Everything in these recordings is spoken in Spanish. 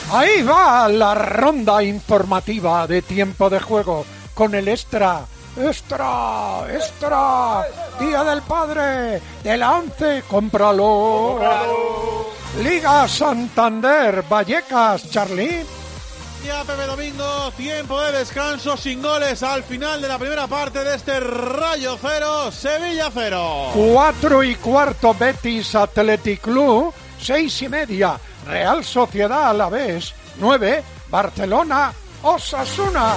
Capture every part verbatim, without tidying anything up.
Ahí va la ronda informativa de tiempo de juego con el extra, extra, extra, Día del Padre, de la once, cómpralo. cómpralo. Liga Santander, Vallecas, Charly. Ya Pepe Domingo, tiempo de descanso sin goles al final de la primera parte de este Rayo cero, Sevilla cero. Cuatro y cuarto Betis Athletic Club, seis y media Real Sociedad Alavés, nueve Barcelona Osasuna.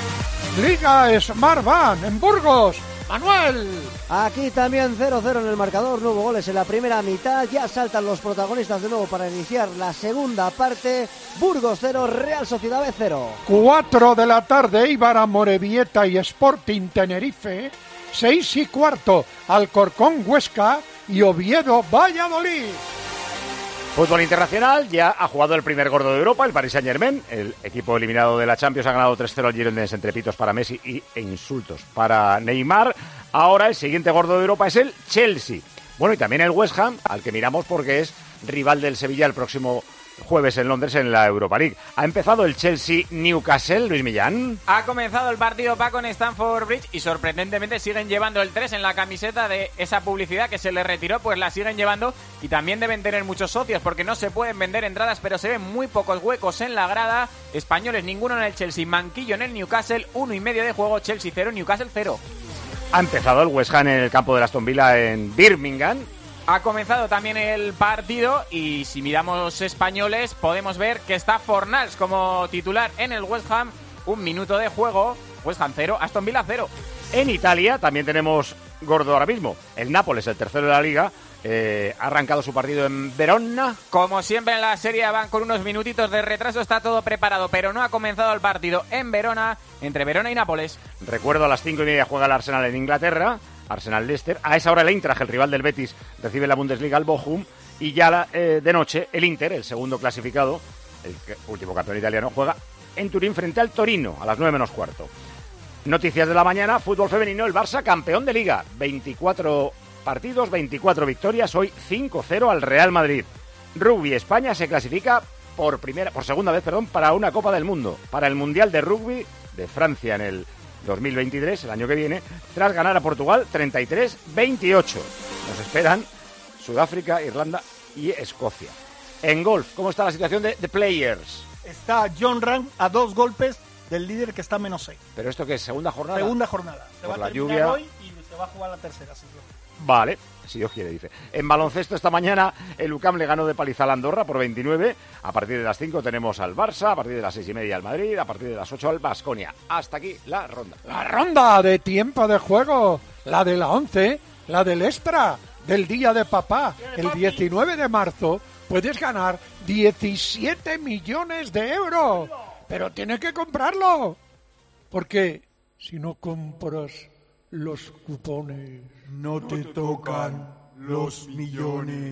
Liga Smartbank en Burgos, Manuel. Aquí también cero cero en el marcador, no hubo goles en la primera mitad, ya saltan los protagonistas de nuevo para iniciar la segunda parte. Burgos cero, Real Sociedad B cero. Cuatro de la tarde, Eibar Amorebieta y Sporting Tenerife. Seis y cuarto, Alcorcón Huesca y Oviedo Valladolid. Fútbol internacional, ya ha jugado el primer gordo de Europa, el Paris Saint-Germain. El equipo eliminado de la Champions ha ganado tres cero al Girondins entre pitos para Messi y, e insultos para Neymar. Ahora el siguiente gordo de Europa es el Chelsea. Bueno, y también el West Ham, al que miramos porque es rival del Sevilla el próximo jueves en Londres en la Europa League. Ha empezado el Chelsea-Newcastle, Luis Millán. Ha comenzado el partido Paco en Stamford Bridge y sorprendentemente siguen llevando el tres en la camiseta de esa publicidad que se les retiró, pues la siguen llevando y también deben tener muchos socios porque no se pueden vender entradas, pero se ven muy pocos huecos en la grada. Españoles ninguno en el Chelsea, manquillo en el Newcastle, uno y medio de juego, Chelsea cero, Newcastle cero. Ha empezado el West Ham en el campo de Aston Villa en Birmingham. Ha comenzado también el partido y si miramos españoles podemos ver que está Fornals como titular en el West Ham. Un minuto de juego, West Ham cero, Aston Villa cero. En Italia también tenemos gordo ahora mismo. El Nápoles, el tercero de la Liga, eh, ha arrancado su partido en Verona. Como siempre en la Serie van con unos minutitos de retraso, está todo preparado, pero no ha comenzado el partido en Verona, entre Verona y Nápoles. Recuerdo, a las cinco y media juega el Arsenal en Inglaterra. Arsenal-Leicester. A esa hora el Eintracht, el rival del Betis, recibe la Bundesliga al Bochum. Y ya la, eh, de noche el Inter, el segundo clasificado, el último campeón italiano, juega en Turín frente al Torino a las nueve menos cuarto. Noticias de la mañana, fútbol femenino, el Barça campeón de Liga. veinticuatro partidos, veinticuatro victorias, hoy cinco cero al Real Madrid. Rugby, España se clasifica por primera, por segunda vez, perdón, para una Copa del Mundo, para el Mundial de Rugby de Francia en el dos mil veintitrés, el año que viene, tras ganar a Portugal treinta y tres veintiocho. Nos esperan Sudáfrica, Irlanda y Escocia. En golf, ¿cómo está la situación de The Players? Está John Ram a dos golpes del líder que está menos seis. ¿Pero esto qué es? ¿Segunda jornada? Segunda jornada. Se Por va a la terminar lluvia. hoy y se va a jugar la tercera. Sí. Vale, si Dios quiere, dice. En baloncesto esta mañana el U C A M le ganó de paliza al Andorra por veintinueve. A partir de las cinco tenemos al Barça, a partir de las seis y media al Madrid, a partir de las ocho al Baskonia. Hasta aquí la ronda. La ronda de tiempo de juego, la de la once, la del extra, del Día de Papá. El diecinueve de marzo puedes ganar diecisiete millones de euros. Pero tienes que comprarlo. Porque si no compras los cupones, no te tocan los millones.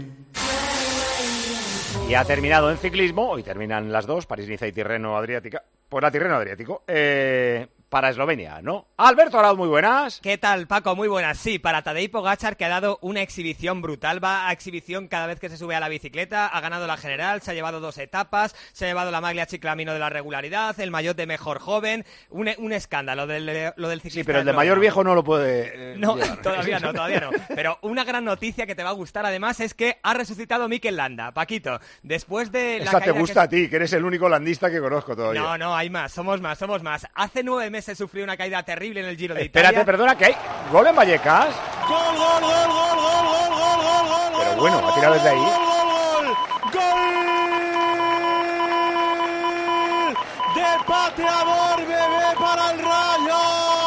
Y ha terminado en ciclismo, hoy terminan las dos, París-Niza y Tirreno-Adriática. Pues la Tirreno-Adriático, eh, para Eslovenia, ¿no? Alberto Arad, muy buenas. ¿Qué tal, Paco? Muy buenas. Sí, para Tadej Pogačar, que ha dado una exhibición brutal. Va a exhibición cada vez que se sube a la bicicleta. Ha ganado la general, se ha llevado dos etapas, se ha llevado la maglia Ciclamino de la regularidad, el maillot de mejor joven. Un, un escándalo del, lo del ciclista. Sí, pero el de mayor viejo no lo puede eh, No, llevar. todavía no, todavía no. Pero una gran noticia que te va a gustar además es que ha resucitado Mikel Landa. Paquito, después de la Esa te gusta que... a ti, que eres el único landista que conozco todavía. No, no, hay más, somos más, somos más. Hace nueve meses sufrió una caída terrible en el Giro de Italia. Espérate, perdona, que hay gol en Vallecas. Gol, gol, gol, gol, gol, gol, gol, gol, gol. Pero bueno, ha tirado desde ahí. Gol, gol, gol. De pateador, bebé, para el Rayo.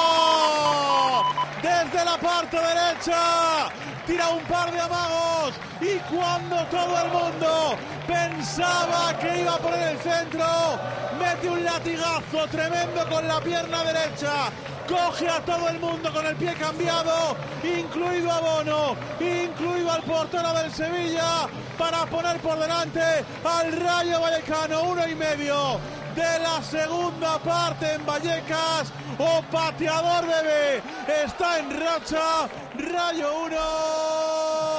Desde la parte derecha. Tira un par de amagos y cuando todo el mundo pensaba que iba por el centro, mete un latigazo tremendo con la pierna derecha, coge a todo el mundo con el pie cambiado, incluido a Bono, incluido al portero del Sevilla, para poner por delante al Rayo Vallecano. Uno y medio de la segunda parte en Vallecas. O pateador bebé está en racha. Rayo uno,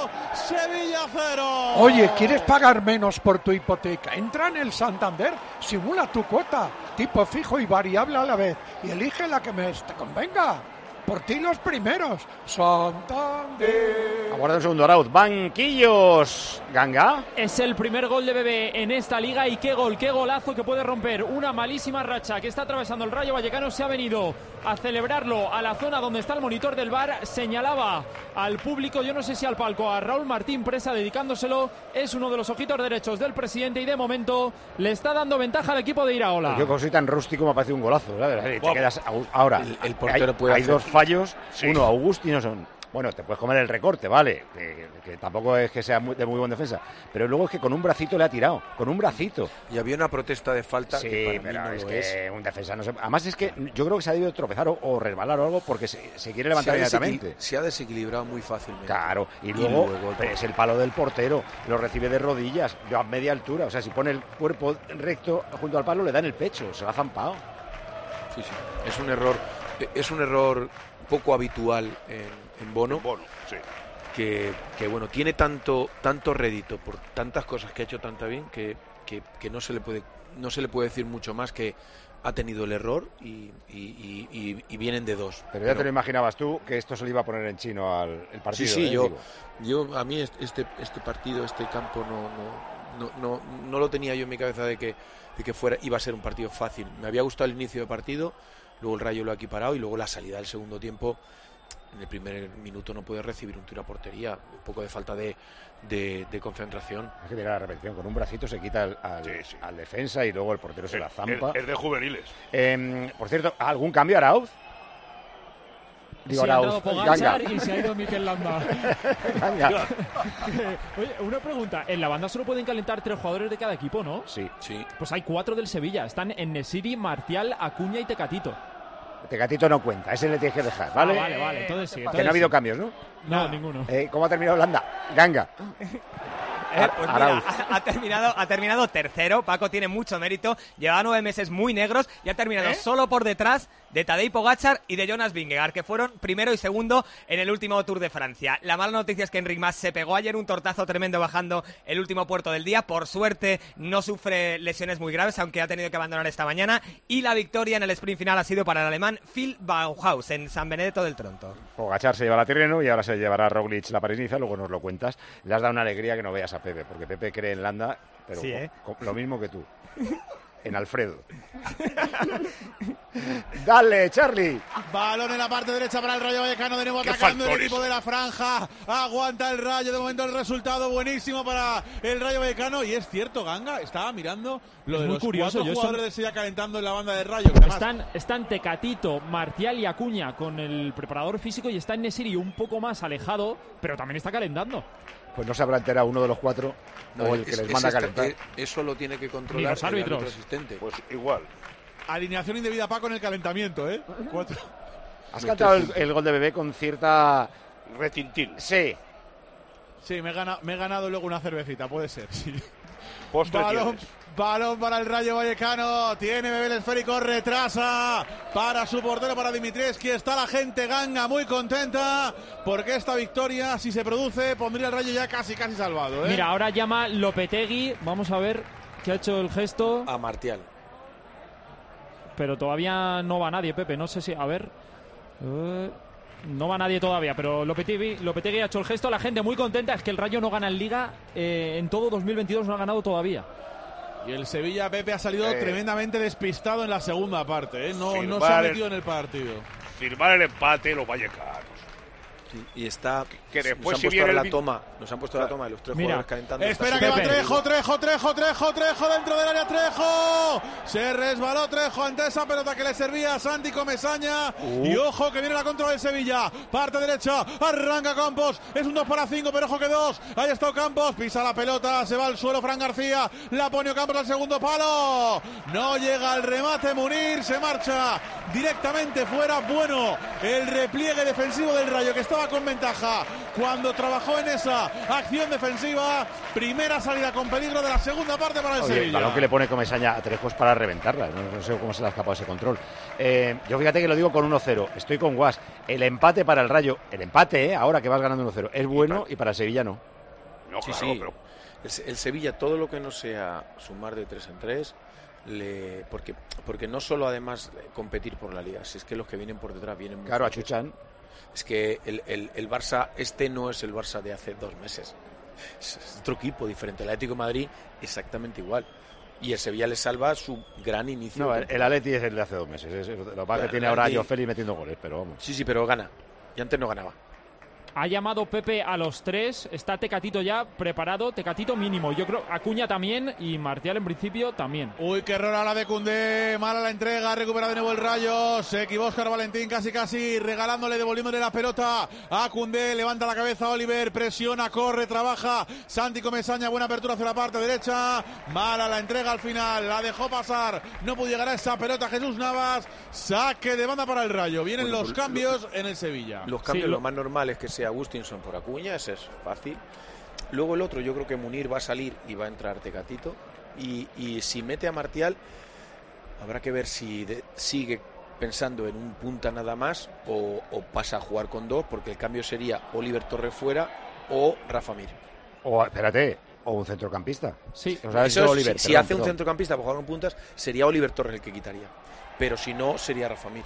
Sevilla cero. Oye, ¿quieres pagar menos por tu hipoteca? Entra en el Santander, simula tu cuota, tipo fijo y variable a la vez, y elige la que más te convenga. Por ti los primeros, Santander. Aguarda un segundo, Arauz. Banquillos, Ganga. Es el primer gol de Bebé en esta liga y qué gol, qué golazo que puede romper una malísima racha que está atravesando el Rayo Vallecano. Se ha venido a celebrarlo a la zona donde está el monitor del V A R. Señalaba al público, yo no sé si al palco, a Raúl Martín Presa dedicándoselo. Es uno de los ojitos derechos del presidente y de momento le está dando ventaja al equipo de Iraola. Yo como soy tan rústico me ha parecido un golazo, ¿sabes? Te quedas ahora. El, el portero hay, puede hay hacer... dos fallos, sí. Uno Augustino son. Bueno, te puedes comer el recorte, vale, que, que tampoco es que sea muy, de muy buena defensa, pero luego es que con un bracito le ha tirado, con un bracito. Y había una protesta de falta. Sí, que para pero mí no es lo que es. un defensa no se... Además es que yo creo que se ha debido tropezar o, o resbalar o algo porque se, se quiere levantar se inmediatamente. Se ha desequilibrado muy fácilmente. Claro, y luego, y luego el es el palo del portero, lo recibe de rodillas, a media altura, o sea, si pone el cuerpo recto junto al palo le da en el pecho, se lo ha zampado. Sí, sí, es un error, es un error poco habitual en en Bono, en Bono sí. que, que bueno, tiene tanto tanto rédito por tantas cosas que ha hecho tanta bien que, que, que no se le puede no se le puede decir mucho más que ha tenido el error y, y, y, y vienen de dos. Pero ya pero, te lo imaginabas tú que esto se le iba a poner en chino al el partido. Sí, sí, ¿eh? yo, yo a mí este este partido, este campo no no, no no no lo tenía yo en mi cabeza de que de que fuera iba a ser un partido fácil. Me había gustado el inicio de partido, luego el Rayo lo ha equiparado y luego la salida del segundo tiempo. En el primer minuto no puede recibir un tiro a portería, un poco de falta de, de, de concentración. Es que llega la repetición, con un bracito se quita al, al, sí, sí. al defensa y luego el portero se el, la zampa. Es de juveniles. Eh, por cierto, ¿algún cambio, Arauz? Digo, sí, Arauz. Ha entrado Pogačar y se ha ido Mikel Landa. Oye, una pregunta. En la banda solo pueden calentar tres jugadores de cada equipo, ¿no? Sí. sí. Pues hay cuatro del Sevilla. Están en Nesiri, Martial, Acuña y Tecatito. Tecatito no cuenta, ese le tienes que dejar, ¿vale? Ah, vale, vale, entonces sí. Entonces que no ha habido sí. cambios, ¿no? No, no. ninguno. Eh, ¿Cómo ha terminado Landa? Ganga. Eh, pues mira, ha, ha, terminado, ha terminado tercero. Paco tiene mucho mérito. Lleva nueve meses muy negros y ha terminado ¿Eh? solo por detrás de Tadej Pogačar y de Jonas Vingegaard, que fueron primero y segundo en el último Tour de Francia. La mala noticia es que Enric Mas se pegó ayer un tortazo tremendo bajando el último puerto del día. Por suerte no sufre lesiones muy graves, aunque ha tenido que abandonar esta mañana. Y la victoria en el sprint final ha sido para el alemán Phil Bauhaus en San Benedetto del Tronto. Pogačar se lleva la Tirreno y ahora se llevará a Roglic la París-Niza, luego nos lo cuentas. Le has dado una alegría que no veas a Pepe, porque Pepe cree en Landa, pero sí, ¿eh? con, con, lo mismo que tú. En Alfredo. Dale, Charlie. Balón en la parte derecha para el Rayo Vallecano. De nuevo atacando el equipo de la franja. Aguanta el Rayo. De momento el resultado buenísimo para el Rayo Vallecano. Y es cierto, Ganga estaba mirando lo es de muy los curioso. cuatro Yo jugadores son... de Sevilla calentando en la banda del Rayo. Además... Están, están Tecatito, Martial y Acuña con el preparador físico y está en Nesiri un poco más alejado, pero también está calentando. Pues no se habrá enterado uno de los cuatro no, o el que es, les manda a calentar. Es, eso lo tiene que controlar los árbitros. el asistente. Pues igual. Alineación indebida, Paco, en el calentamiento, ¿eh? Cuatro. Has cantado el, el gol de Bebé con cierta... retintín. Sí. Sí, me he, ganado, me he ganado luego una cervecita, puede ser, sí. Postre balón, tienes. balón para el Rayo Vallecano. Tiene Bebé el esférico, retrasa para su portero, para Dimitrievski. Está la gente, Ganga, muy contenta porque esta victoria, si se produce, pondría el Rayo ya casi, casi salvado, ¿eh? Mira, ahora llama Lopetegui. Vamos a ver qué ha hecho el gesto. A Martial. Pero todavía no va nadie, Pepe. No sé si... A ver... Uh... No va nadie todavía, pero Lopetegui, Lopetegui ha hecho el gesto. La gente muy contenta. Es que el Rayo no gana en Liga. Eh, en todo dos mil veintidós no ha ganado todavía. Y el Sevilla, Pepe, ha salido eh, tremendamente despistado en la segunda parte. ¿eh? No, no se ha metido el, en el partido. Firmar el empate los vallecanos. Sí, y está... Que después nos han si puesto viene la el... toma. Nos han puesto Mira, la toma de los tres jugadores calentando. Espera que va Trejo, Trejo, Trejo, Trejo, Trejo dentro del área, Trejo. Se resbaló Trejo ante esa pelota que le servía a Santi Comesaña. Uh. Y ojo que viene la contra del Sevilla. Parte derecha, arranca Campos. Es un dos para cinco, pero ojo que dos. Ahí está Campos, pisa la pelota, se va al suelo Fran García. La pone Campos al segundo palo. No llega al remate Munir, se marcha directamente fuera. Bueno, el repliegue defensivo del Rayo, que estaba con ventaja cuando trabajó en esa acción defensiva. Primera salida con peligro de la segunda parte para el Oye, Sevilla. El balón que le pone Comesaña a Trejo es para reventarla. No, no sé cómo se le ha escapado ese control. Eh, yo fíjate que lo digo con uno cero. Estoy con Guas. El empate para el Rayo. El empate, ¿eh? Ahora que vas ganando uno cero. Es bueno y para el Sevilla no. No, sí, claro, sí. pero El, el Sevilla, todo lo que no sea sumar de tres en tres, le, porque, porque no solo además competir por la liga, si es que los que vienen por detrás vienen muy Claro, fuertes. achuchan. Es que el, el, el Barça, este no es el Barça de hace dos meses. Es, es otro equipo diferente. El Atlético de Madrid, exactamente igual. Y el Sevilla le salva su gran inicio. No, de el, el Atleti es el de hace dos meses. Es, es, lo que pasa es Bueno, que tiene el ahora a Atleti- Joe Félix metiendo goles, pero vamos. Sí, sí, pero gana. Y antes no ganaba. Ha llamado Pepe a los tres, está Tecatito ya preparado, Tecatito mínimo, yo creo Acuña también y Martial en principio también. Uy, qué error ahora de Koundé, mala la entrega, recupera de nuevo el Rayo, se equivoca Óscar Valentín casi casi, regalándole, devolviéndole la pelota a Koundé, levanta la cabeza Oliver, presiona, corre, trabaja, Santi Comesaña, buena apertura hacia la parte derecha, mala la entrega al final, la dejó pasar, no pudo llegar a esa pelota Jesús Navas, saque de banda para el Rayo, vienen Bueno, los lo- cambios en el Sevilla. Los cambios, Sí, lo... lo- más normal es que sea Agustinson por Acuña, ese es fácil. Luego el otro, yo creo que Munir va a salir y va a entrar Tecatito. Y, y si mete a Martial, habrá que ver si de- sigue pensando en un punta nada más o, o pasa a jugar con dos, porque el cambio sería Oliver Torres fuera o Rafa Mir. O, espérate, o un centrocampista. Sí. O sea, Eso es, Oliver, si, si perdón, hace un perdón. centrocampista para jugar con puntas, sería Oliver Torres el que quitaría. Pero si no, sería Rafa Mir.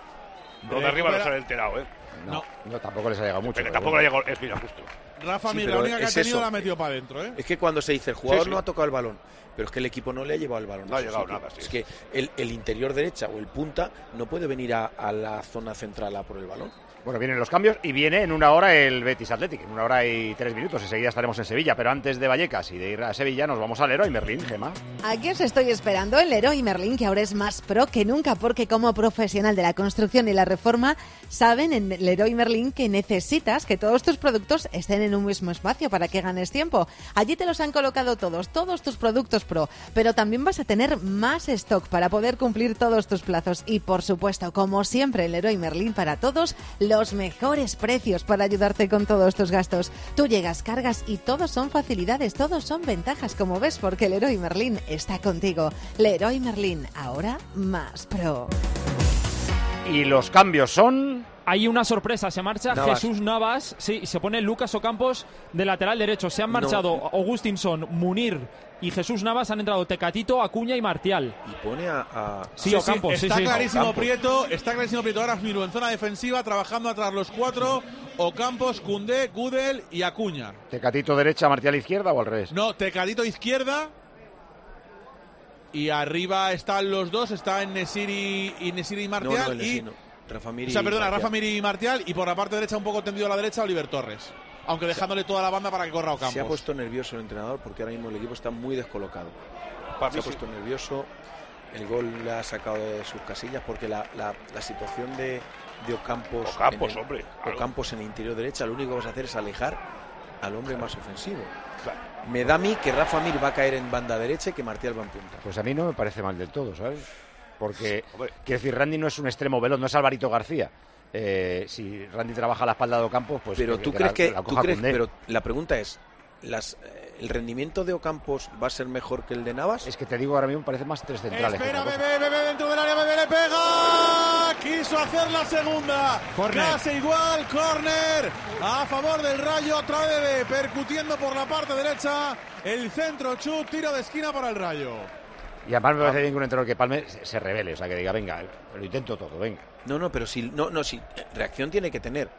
lo de arriba no se ha enterado, ¿eh? No, no, tampoco les ha llegado mucho. Pero pero tampoco bueno. le ha llegado, es mira, justo. Rafa Sí, Mir, la pero única que ha es tenido eso. la ha metido para adentro, ¿eh? Es que cuando se dice el jugador Sí, sí. no ha tocado el balón, pero es que el equipo no le ha llevado el balón. No ha a su llegado sitio. nada, sí. Es que el, el interior derecha o el punta no puede venir a, a la zona central a por el balón. Bueno, vienen los cambios y viene en una hora el Betis Athletic, en una hora y tres minutos. Enseguida estaremos en Sevilla, pero antes de Vallecas y de ir a Sevilla nos vamos al Leroy Merlin, Gemma. Aquí os estoy esperando el Leroy Merlin, que ahora es más pro que nunca, porque como profesional de la construcción y la reforma, saben en Leroy Merlin que necesitas que todos tus productos estén en un mismo espacio para que ganes tiempo. Allí te los han colocado todos, todos tus productos pro, pero también vas a tener más stock para poder cumplir todos tus plazos. Y por supuesto, como siempre, en Leroy Merlin para todos, los mejores precios para ayudarte con todos tus gastos. Tú llegas, cargas y todos son facilidades, todos son ventajas, como ves, porque Leroy Merlin está contigo. Leroy Merlin, ahora más pro. Y los cambios son... Hay una sorpresa, se marcha Navas. Jesús Navas, sí, se pone Lucas Ocampos de lateral derecho. Se han marchado No. Agustinson, Munir y Jesús Navas, han entrado Tecatito, Acuña y Martial. Y pone a... a- Sí, Ocampos, sí, está sí. clarísimo Ocampos. Prieto, está clarísimo Prieto. Ahora mismo en zona defensiva, trabajando atrás los cuatro, Ocampos, Koundé, Gudel y Acuña. Tecatito derecha, Martial izquierda o al revés. No, Tecatito izquierda. Y arriba están los dos, está en Nesiri y Nesiri y No, Martial. no, el y, Nesiri no. Rafa Mir o sea, y perdona, Martial. Rafa Mir y Martial. Y por la parte derecha, un poco tendido a la derecha, Oliver Torres. Aunque dejándole toda la banda para que corra Ocampos. Se ha puesto nervioso el entrenador porque ahora mismo el equipo está muy descolocado. Para Se mí ha sí. puesto nervioso. El gol le ha sacado de sus casillas porque la, la, la situación de, de Ocampos, Ocampos, en el, hombre, claro. Ocampos en el interior derecha, lo único que vas a hacer es alejar al hombre más ofensivo. Claro. Me da a mí que Rafa Mir va a caer en banda derecha y que Martial va en punta. Pues a mí no me parece mal del todo, ¿sabes? Porque, Hombre. quiero decir, Randy no es un extremo veloz, no es Alvarito García. Eh, si Randy trabaja a la espalda de Ocampos, pues... Pero que- tú que crees la- que, la tú coja crees, Koundé. pero la pregunta es, las, eh, ¿el rendimiento de Ocampos va a ser mejor que el de Navas? Es que te digo, ahora mismo parece más tres centrales. que Espera, otra cosa. Bebé, Bebé dentro del área, Bebé le pega. Quiso hacer la segunda. Córner. Casi igual, córner a favor del Rayo. Otra vez Bebé, percutiendo por la parte derecha. El centro chut, tiro de esquina para el Rayo. Y además me parece bien que un entrenador que palme se, se revele, o sea, que diga, venga, lo intento todo, venga. No, no, pero si no, no, si reacción tiene que tener,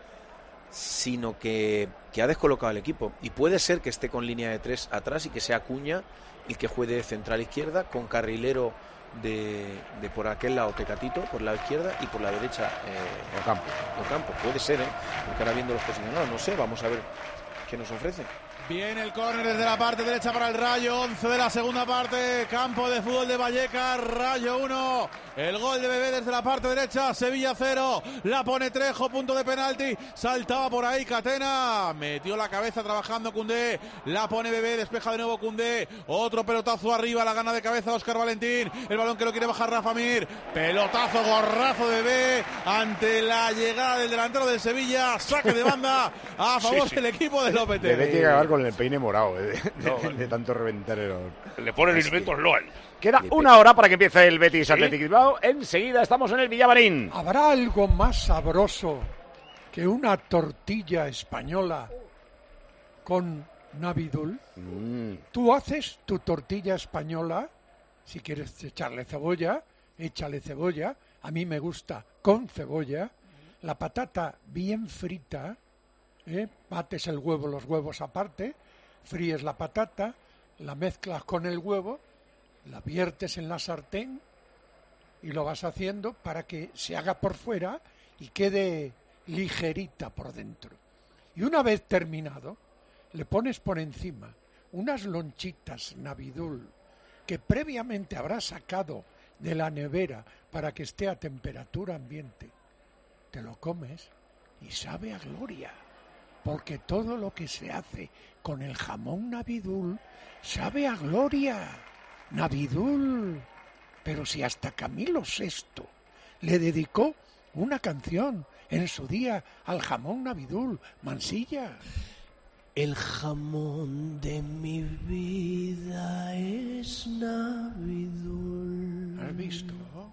sino que, que ha descolocado el equipo y puede ser que esté con línea de tres atrás y que sea Acuña el que juegue de central izquierda con carrilero de, de por aquel lado Tecatito por la izquierda y por la derecha eh, Ocampo. Ocampo. Puede ser, ¿eh? Porque ahora viendo los posicionados, no sé, vamos a ver qué nos ofrece. Viene el córner desde la parte derecha para el Rayo, once de la segunda parte, campo de fútbol de Vallecas, Rayo uno, el gol de Bebé desde la parte derecha, Sevilla cero, la pone Trejo, punto de penalti, saltaba por ahí Catena, metió la cabeza trabajando Koundé, la pone Bebé, despeja de nuevo Koundé, otro pelotazo arriba, la gana de cabeza Óscar Valentín, el balón que lo quiere bajar Rafa Mir, pelotazo, gorrazo de Bebé, ante la llegada del delantero del Sevilla, saque de banda a favor Sí, sí. del equipo de Lopetegui. Debe tiene que acabar con el peine morado, eh, de, No, de- de tanto reventar el... Le pone el inventos Loan. Queda de una hora para que empiece el Betis Athletic Bilbao. Enseguida estamos en el Villamarín. ¿Habrá algo más sabroso que una tortilla española con Navidul. Mm. Tú haces tu tortilla española, si quieres echarle cebolla, échale cebolla. A mí me gusta con cebolla. La patata bien frita, ¿eh? Bates el huevo, los huevos aparte, fríes la patata, la mezclas con el huevo, la viertes en la sartén y lo vas haciendo para que se haga por fuera y quede ligerita por dentro. Y una vez terminado, le pones por encima unas lonchitas Navidul que previamente habrás sacado de la nevera para que esté a temperatura ambiente. Te lo comes y sabe a gloria, porque todo lo que se hace con el jamón Navidul sabe a gloria. Navidul. Pero si hasta Camilo sexto le dedicó una canción en su día al jamón Navidul, Mansilla. El jamón de mi vida es Navidul. ¿Has visto?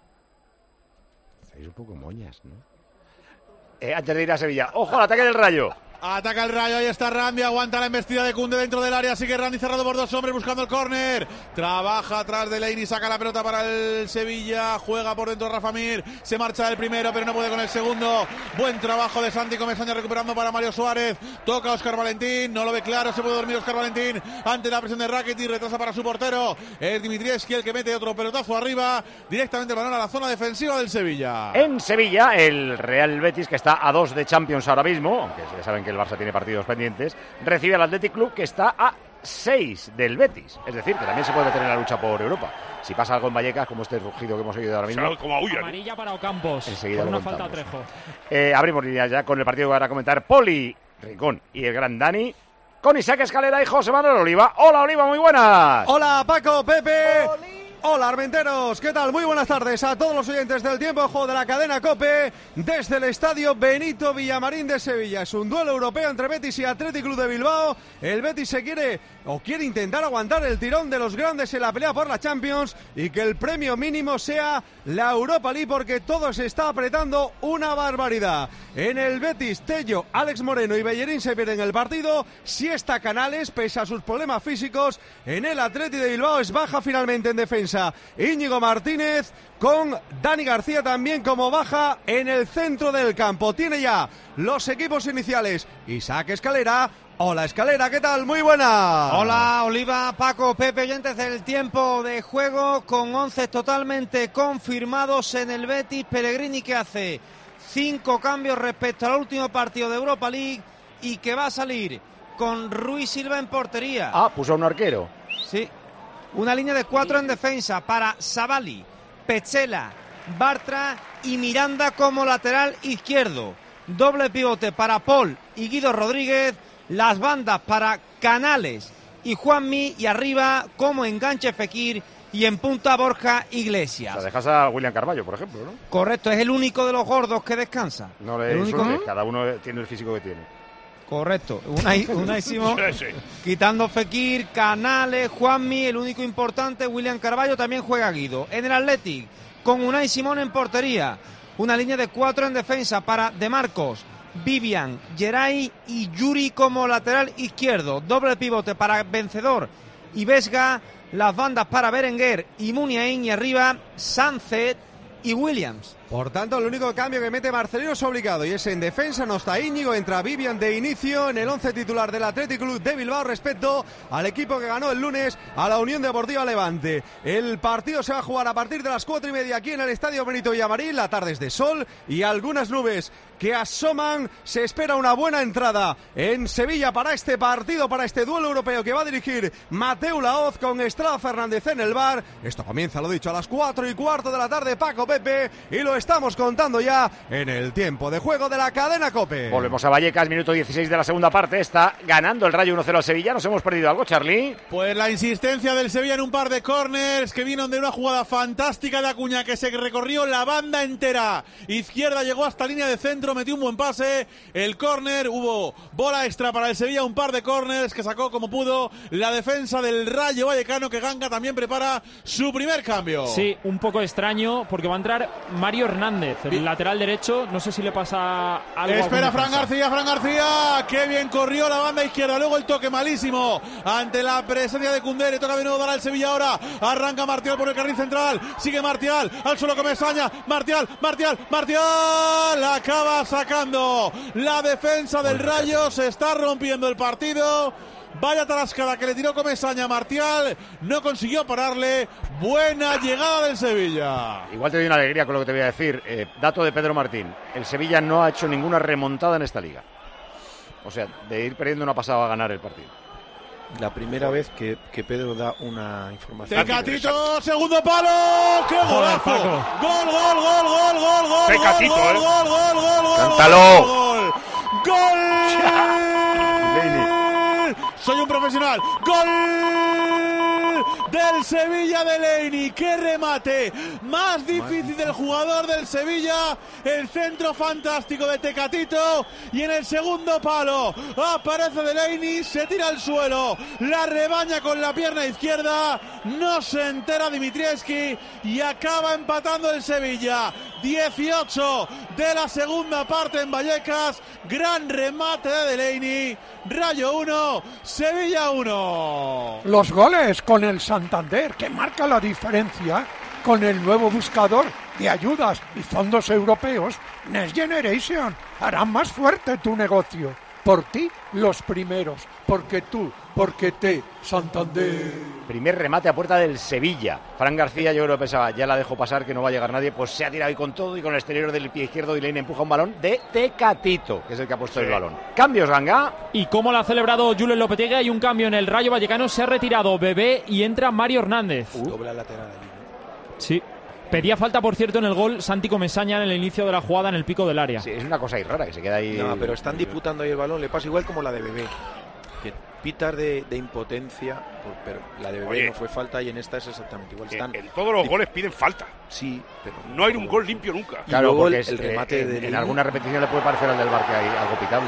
Estáis un poco moñas, ¿no? Eh, antes de ir a Sevilla, ¡ojo al ataque del Rayo! Ataca el Rayo, ahí está Randy, aguanta la embestida de Koundé dentro del área, sigue Randy cerrado por dos hombres buscando el córner, trabaja atrás de Leini, saca la pelota para el Sevilla, juega por dentro Rafa Mir, se marcha el primero pero no puede con el segundo, buen trabajo de Santi Comesaña recuperando para Mario Suárez, toca Óscar Valentín, no lo ve claro, se puede dormir Óscar Valentín ante la presión de Rakitic, retrasa para su portero, es Dimitrievski el que mete otro pelotazo arriba, directamente el balón a la zona defensiva del Sevilla. En Sevilla, el Real Betis, que está a dos de Champions ahora mismo, aunque ya saben que el Barça tiene partidos pendientes, recibe al Athletic Club, que está a seis del Betis. Es decir, que también se puede meter en la lucha por Europa. Si pasa algo en Vallecas, como este rugido que hemos oído ahora mismo. Como aúlla, amarilla para Ocampos. Enseguida por lo una falta a contamos. Trejo. Eh, abrimos líneas ya con el partido que van a comentar Poli, Rincón y el gran Dani, con Isaac Escalera y José Manuel Oliva. Hola, Oliva, muy buenas. Hola, Paco, Pepe. Hola, Armenteros, ¿qué tal? Muy buenas tardes a todos los oyentes del Tiempo de Juego de la cadena COPE desde el estadio Benito Villamarín de Sevilla. Es un duelo europeo entre Betis y Athletic Club de Bilbao. El Betis se quiere o quiere intentar aguantar el tirón de los grandes en la pelea por la Champions y que el premio mínimo sea la Europa League, porque todo se está apretando una barbaridad. En el Betis, Tello, Alex Moreno y Bellerín se pierden el partido. Siesta Canales, pese a sus problemas físicos. En el Athletic de Bilbao es baja finalmente en defensa Íñigo Martínez, con Dani García también como baja en el centro del campo. Tiene ya los equipos iniciales Isaac Escalera. Hola, Escalera, ¿qué tal? Muy buena. Hola, Oliva, Paco, Pepe, oyentes del Tiempo de Juego, con once totalmente confirmados en el Betis. Pellegrini, que hace cinco cambios respecto al último partido de Europa League y que va a salir con Rui Silva en portería. Ah, puso a un arquero. Sí. Una línea de cuatro en defensa para Savali, Pechela, Bartra y Miranda como lateral izquierdo. Doble pivote para Paul y Guido Rodríguez. Las bandas para Canales y Juanmi. Y arriba como enganche Fekir y en punta Borja Iglesias. O sea, dejas a William Carballo, por ejemplo, ¿no? Correcto, es el único de los gordos que descansa. No le ¿El único? insultes, cada uno tiene el físico que tiene. Correcto, Unai, Unai Simón, Sí, sí. quitando Fekir, Canales, Juanmi, el único importante, William Carballo, también juega Guido. En el Athletic, con Unai Simón en portería, una línea de cuatro en defensa para De Marcos, Vivian, Geray y Yuri como lateral izquierdo. Doble pivote para Vencedor y Vesga, las bandas para Berenguer y Muniain, y arriba Sánchez y Williams. Por tanto, el único cambio que mete Marcelino es obligado, y es en defensa. No está Íñigo, entra Vivian de inicio en el once titular del Athletic Club de Bilbao respecto al equipo que ganó el lunes a la Unión Deportiva Levante. El partido se va a jugar a partir de las cuatro y media aquí en el Estadio Benito Villamarín. La tarde es de sol y algunas nubes que asoman. Se espera una buena entrada en Sevilla para este partido, para este duelo europeo que va a dirigir Mateu Laoz con Estrada Fernández en el bar. Esto comienza, lo dicho, a las cuatro y cuarto de la tarde, Paco, Pepe, y lo estamos contando ya en el Tiempo de Juego de la cadena COPE. Volvemos a Vallecas, minuto dieciséis de la segunda parte. Está ganando el Rayo uno cero al Sevilla. ¿Nos hemos perdido algo, Charlie? Pues la insistencia del Sevilla en un par de córners que vieron de una jugada fantástica de Acuña, que se recorrió la banda entera izquierda, llegó hasta línea de centro, metió un buen pase, el córner, hubo bola extra para el Sevilla, un par de córners que sacó como pudo la defensa del Rayo Vallecano, que Ganga también prepara su primer cambio. Sí, un poco extraño porque va a entrar Mario Mario Hernández, el lateral derecho. No sé si le pasa algo. Espera Fran García, Fran García. Qué bien corrió la banda izquierda. Luego el toque malísimo ante la presencia de Koundé. Le toca de nuevo dar al Sevilla ahora. Arranca Martial por el carril central. Sigue Martial. Al suelo Comesaña. Martial, Martial, Martial. Acaba sacando la defensa del Rayo. Se está rompiendo el partido. Vaya tarascada que le tiró Comesaña a Martial. No consiguió pararle. Buena llegada del Sevilla. Igual te doy una alegría con lo que te voy a decir. Eh, dato de Pedro Martín. El Sevilla no ha hecho ninguna remontada en esta liga. O sea, de ir perdiendo no ha pasado a ganar el partido. La primera vez que, que Pedro da una información. Tecatito, segundo palo. ¡Qué golazo! Gol, gol, gol, gol, gol, gol. Tecatito, gol, ¿eh? gol, gol, gol, gol. Cántalo. Gol. Gol. Soy un profesional. Gol del Sevilla de Leini. ¡Qué remate! Más difícil del jugador del Sevilla. El centro fantástico de Tecatito. Y en el segundo palo aparece Delaney. Se tira al suelo. La rebaña con la pierna izquierda. No se entera Dimitrievski. Y acaba empatando el Sevilla. dieciocho de la segunda parte en Vallecas. Gran remate de Delaney. Rayo uno, Sevilla uno. Los goles con el Santander, que marca la diferencia con el nuevo buscador de ayudas y fondos europeos, Next Generation, harán más fuerte tu negocio. Por ti, los primeros. Porque tú, porque te, Santander. Primer remate a puerta del Sevilla. Fran García, yo creo que pensaba, ya la dejo pasar, que no va a llegar nadie. Pues se ha tirado ahí con todo y con el exterior del pie izquierdo. Delaney empuja un balón de Tecatito, que es el que ha puesto sí. el balón. Cambios, Ganga. Y cómo lo ha celebrado Julen Lopetegui. Hay un cambio en el Rayo Vallecano. Se ha retirado Bebé y entra Mario Hernández. Uh. Doble lateral allí, ¿no? Sí. Pedía falta, por cierto, en el gol Santi Comesaña en el inicio de la jugada en el pico del área. Sí, es una cosa ahí rara que se queda ahí. No, pero están disputando ahí el balón. Le pasa igual como la de Bebé. Que pitas de, de impotencia, pero la de Bebé Oye, no fue falta y en esta es exactamente igual. Están, en todos los goles piden falta. Sí, pero no hay un gol limpio nunca. Y claro, porque el, el remate eh, de en, de en alguna repetición le puede parecer al del Bar que hay algo pitable.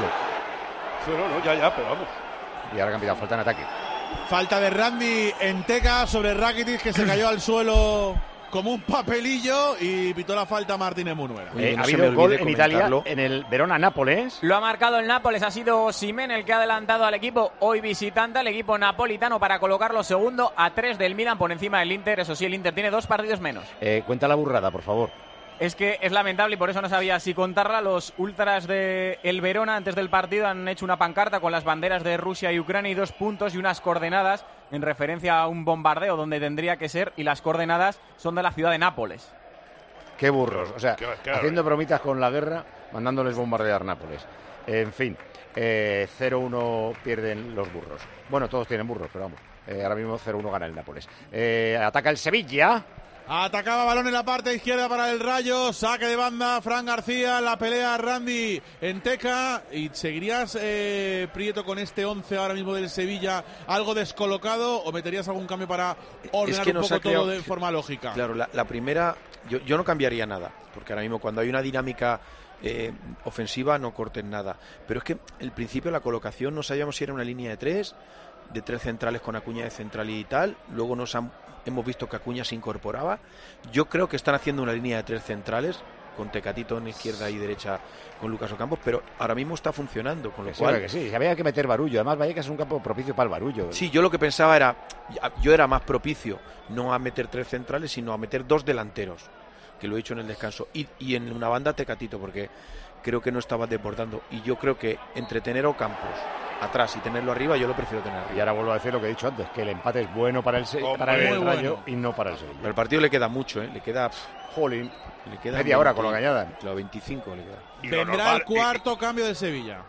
Sí, no, no, ya, ya, pero vamos. Y ahora que han pitado falta en ataque. Falta de Randy en Teca sobre Rakitic, que se cayó al suelo como un papelillo y pitó la falta Martínez Munuera. Eh, ha habido un gol en Italia, en el Verona-Nápoles. Lo ha marcado el Nápoles, ha sido Osimhen el que ha adelantado al equipo hoy visitante, al equipo napolitano, para colocarlo segundo a tres del Milan por encima del Inter. Eso sí, el Inter tiene dos partidos menos. Eh, cuenta la burrada, por favor. Es que es lamentable y por eso no sabía si contarla. Los ultras de el Verona antes del partido han hecho una pancarta con las banderas de Rusia y Ucrania y dos puntos y unas coordenadas en referencia a un bombardeo donde tendría que ser, y las coordenadas son de la ciudad de Nápoles. Qué burros, o sea, qué, qué haciendo bromitas con la guerra, mandándoles bombardear Nápoles. En fin, eh, cero uno pierden los burros. Bueno, todos tienen burros, pero vamos, eh, ahora mismo cero uno gana el Nápoles. Eh, ataca el Sevilla. Atacaba balón en la parte izquierda para el Rayo. Saque de banda, Fran García. La pelea Randy en Teca. ¿Y seguirías, eh, Prieto, con este once ahora mismo del Sevilla algo descolocado o meterías algún cambio para ordenar es que un poco todo de forma lógica? Claro, la, la primera, yo, yo no cambiaría nada, porque ahora mismo cuando hay una dinámica eh, ofensiva no corten nada. Pero es que el principio, la colocación, no sabíamos si era una línea de tres, de tres centrales con Acuña de central y tal. Luego nos han hemos visto que Acuña se incorporaba. Yo creo que están haciendo una línea de tres centrales con Tecatito en izquierda y derecha con Lucas Ocampos, pero ahora mismo está funcionando, con lo que cual sí, que sí, había que meter barullo. Además, Vallecas es un campo propicio para el barullo. Sí, yo lo que pensaba era, yo era más propicio no a meter tres centrales, sino a meter dos delanteros, que lo he hecho en el descanso, y, y en una banda Tecatito, porque creo que no estaba desbordando, y yo creo que entre tener Ocampos atrás y tenerlo arriba, yo lo prefiero tener arriba. Y ahora vuelvo a decir lo que he dicho antes, que el empate es bueno para el, se oh, para el Rayo bueno. y no para el Sevilla. Pero el partido le queda mucho, ¿eh? Le queda... Pff, jolín, le queda media hora con lo que añadan. Claro, veinticinco le queda. Y vendrá normal, el cuarto y, cambio de Sevilla.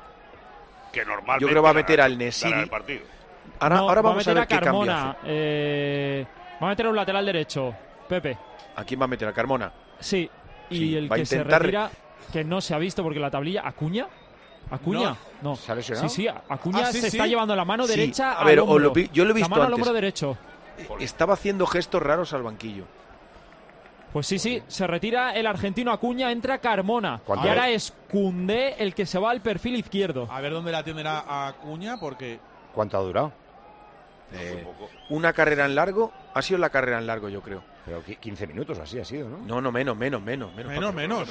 Que normalmente... Yo creo que va a meter al Nesiri. Ahora, no, ahora vamos va a, a ver a Carmona, qué cambia. Eh, va a meter un lateral derecho, Pepe. ¿A quién va a meter? ¿A Carmona? Sí, y sí, el que se retira, que no se ha visto porque la tablilla... ¿Acuña? ¿Acuña? No. no. ¿Se ha lesionado? Sí, sí, Acuña ah, sí, se sí. está llevando la mano sí. derecha a ver, al hombro. Lo vi, yo lo he visto la mano antes. al hombro derecho. Estaba haciendo gestos raros al banquillo. Pues sí, sí, se retira el argentino Acuña, entra Carmona. Y ahora es Koundé el que se va al perfil izquierdo. A ver dónde la atenderá a Acuña, porque... ¿Cuánto ha durado? Eh, una carrera en largo, ha sido la carrera en largo, yo creo. Pero quince minutos así ha sido, ¿no? No, no, menos, menos, menos. Menos, Menos, menos.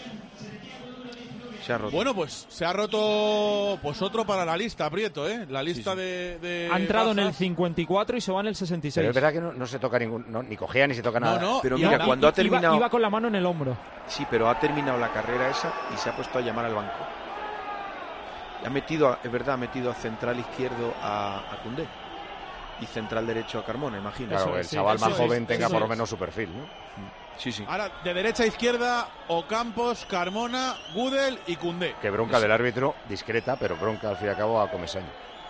Se ha roto. Bueno, pues se ha roto pues otro para la lista, Prieto, ¿eh? La lista sí, sí. de, de... Ha entrado bajas. en el cincuenta y cuatro y se va en el sesenta y seis. Pero es verdad que no, no se toca ningún... No, ni cogea ni se toca nada. No, no. Pero mira, y, cuando y, ha terminado... Iba, iba con la mano en el hombro. Sí, pero ha terminado la carrera esa y se ha puesto a llamar al banco. Ha metido, a, es verdad, ha metido a central izquierdo a, a Koundé y central derecho a Carmona, imagino. Claro, que el sí, chaval más es, joven tenga eso por lo es. menos su perfil, ¿no? Sí, sí. Ahora, de derecha a izquierda, Ocampos, Carmona, Gudel y Koundé. Que bronca Eso. del árbitro, discreta, pero bronca al fin y al cabo a Comesaña.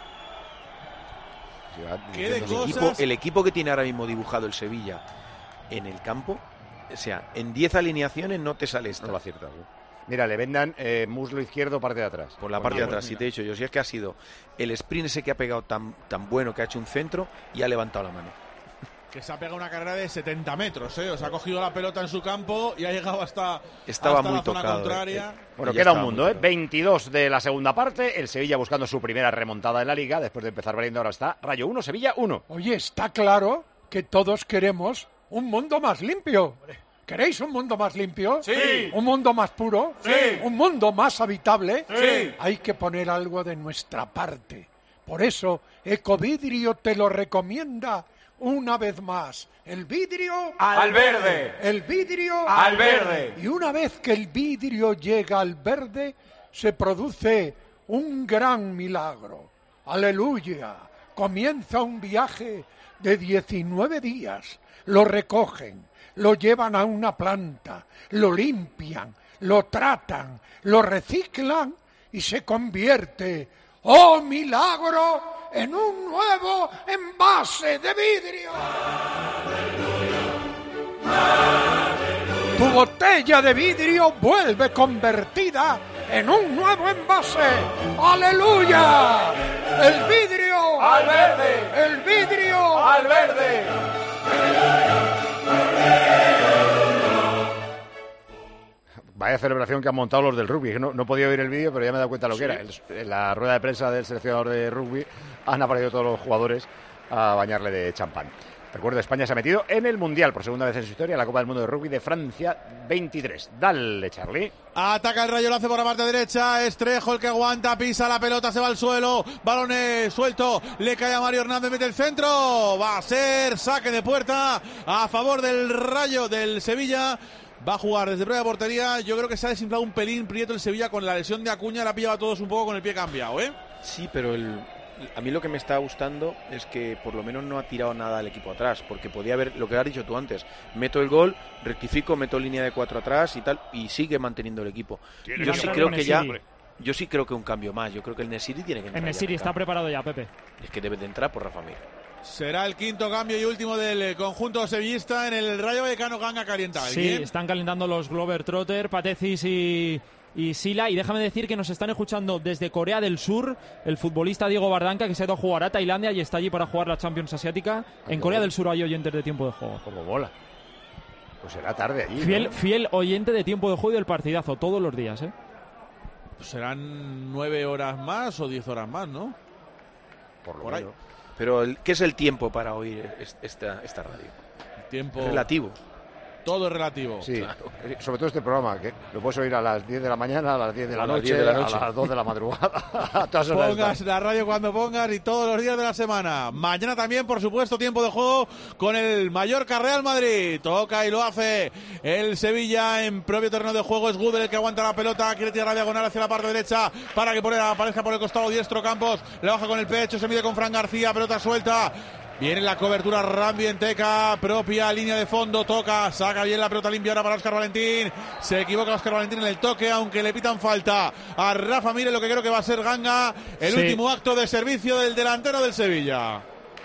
Sí, va ¿Qué de diciendo- El equipo, el equipo que tiene ahora mismo dibujado el Sevilla en el campo, o sea, en diez alineaciones no te sale esta. No lo aciertas, ¿no? Mira, le vendan eh, muslo izquierdo, parte de atrás. Por la Pues parte de mira, atrás, si te he dicho yo, si es que ha sido el sprint ese que ha pegado tan, tan bueno, que ha hecho un centro y ha levantado la mano. Que se ha pegado una carrera de setenta metros, ¿eh? O sea, ha cogido la pelota en su campo y ha llegado hasta, Estaba hasta muy la zona tocado, contraria. eh, Bueno, Ya queda un estaba mundo, muy ¿eh? claro. veintidós de la segunda parte. El Sevilla buscando su primera remontada en la Liga. Después de empezar perdiendo, ahora está Rayo uno, Sevilla uno. Oye, está claro que todos queremos un mundo más limpio. ¿Queréis un mundo más limpio? Sí. ¿Un mundo más puro? Sí. ¿Un mundo más habitable? Sí. Hay que poner algo de nuestra parte. Por eso, Ecovidrio te lo recomienda una vez más. El vidrio... ¡Al verde! El vidrio... ¡Al verde! Y una vez que el vidrio llega al verde, se produce un gran milagro. ¡Aleluya! Comienza un viaje de diecinueve días. Lo recogen, lo llevan a una planta, lo limpian, lo tratan, lo reciclan y se convierte, ¡oh milagro!, en un nuevo envase de vidrio. Tu botella de vidrio vuelve convertida en un nuevo envase. ¡Aleluya! ¡El vidrio! ¡Al verde! ¡El vidrio! ¡Al verde! Vaya celebración que han montado los del rugby. que No, no podía oír el vídeo, pero ya me he dado cuenta de lo que era. El- en la rueda de prensa del seleccionador de rugby han aparecido todos los jugadores a bañarle de champán. Recuerdo, España se ha metido en el Mundial por segunda vez en su historia, la Copa del Mundo de Rugby de Francia veintitrés. Dale, Charlie. Ataca el Rayo, lo hace por la parte derecha. Estrejo el que aguanta, pisa la pelota, se va al suelo. Balón eh, suelto, le cae a Mario Hernández, mete el centro. Va a ser saque de puerta a favor del Rayo del Sevilla. Va a jugar desde prueba de portería. Yo creo que se ha desinflado un pelín Prieto el Sevilla con la lesión de Acuña. La ha pillado a todos un poco con el pie cambiado, ¿eh? Sí, pero el, a mí lo que me está gustando es que por lo menos no ha tirado nada al equipo atrás, porque podía haber, lo que has dicho tú antes, meto el gol, rectifico, meto línea de cuatro atrás y tal, y sigue manteniendo el equipo. Tiene Yo que sí entrar creo el que ya, Nesiri. yo sí creo que un cambio más. Yo creo que el Nesiri tiene que entrar. En ya Nesiri en el está campo. preparado ya, Pepe. Es que debe de entrar por Rafa Mir. Será el quinto cambio y último del eh, conjunto sevillista en el Rayo Vallecano. Ganga calienta. Sí, ¿Alguien? están calentando los Glover Trotter, Patecis y, y Sila. Y déjame decir que nos están escuchando desde Corea del Sur el futbolista Diego Bardanca, que se ha ido a jugar a Tailandia y está allí para jugar la Champions Asiática. En Corea del Sur hay oyentes de tiempo de juego. Como bola. Pues será tarde allí. Fiel, ¿no? fiel oyente de tiempo de juego y del partidazo, todos los días, ¿eh? Pues serán nueve horas más o diez horas más, ¿no? Por lo Por ahí. menos. Pero, el, ¿qué es el tiempo para oír es- esta, esta radio? Tiempo. Relativo. Todo es relativo. Sí, eh, sobre todo este programa, que lo puedes oír a las diez de la mañana, a las diez de la, A las noche, diez de la noche. a las dos de la madrugada. A todas horas Pongas estás. la radio cuando pongas y todos los días de la semana. Mañana también, por supuesto, tiempo de juego con el Mallorca Real Madrid. Toca y lo hace el Sevilla en propio terreno de juego. Es Gudel el que aguanta la pelota, quiere tirar la diagonal hacia la parte derecha para que por- aparezca por el costado diestro Campos. Le baja con el pecho, se mide con Fran García, pelota suelta. Viene la cobertura Rambienteca, propia línea de fondo, toca, saca bien la pelota limpia ahora para Óscar Valentín. Se equivoca Óscar Valentín en el toque, aunque le pitan falta a Rafa Mire, lo que creo que va a ser Ganga, el Sí. último acto de servicio del delantero del Sevilla.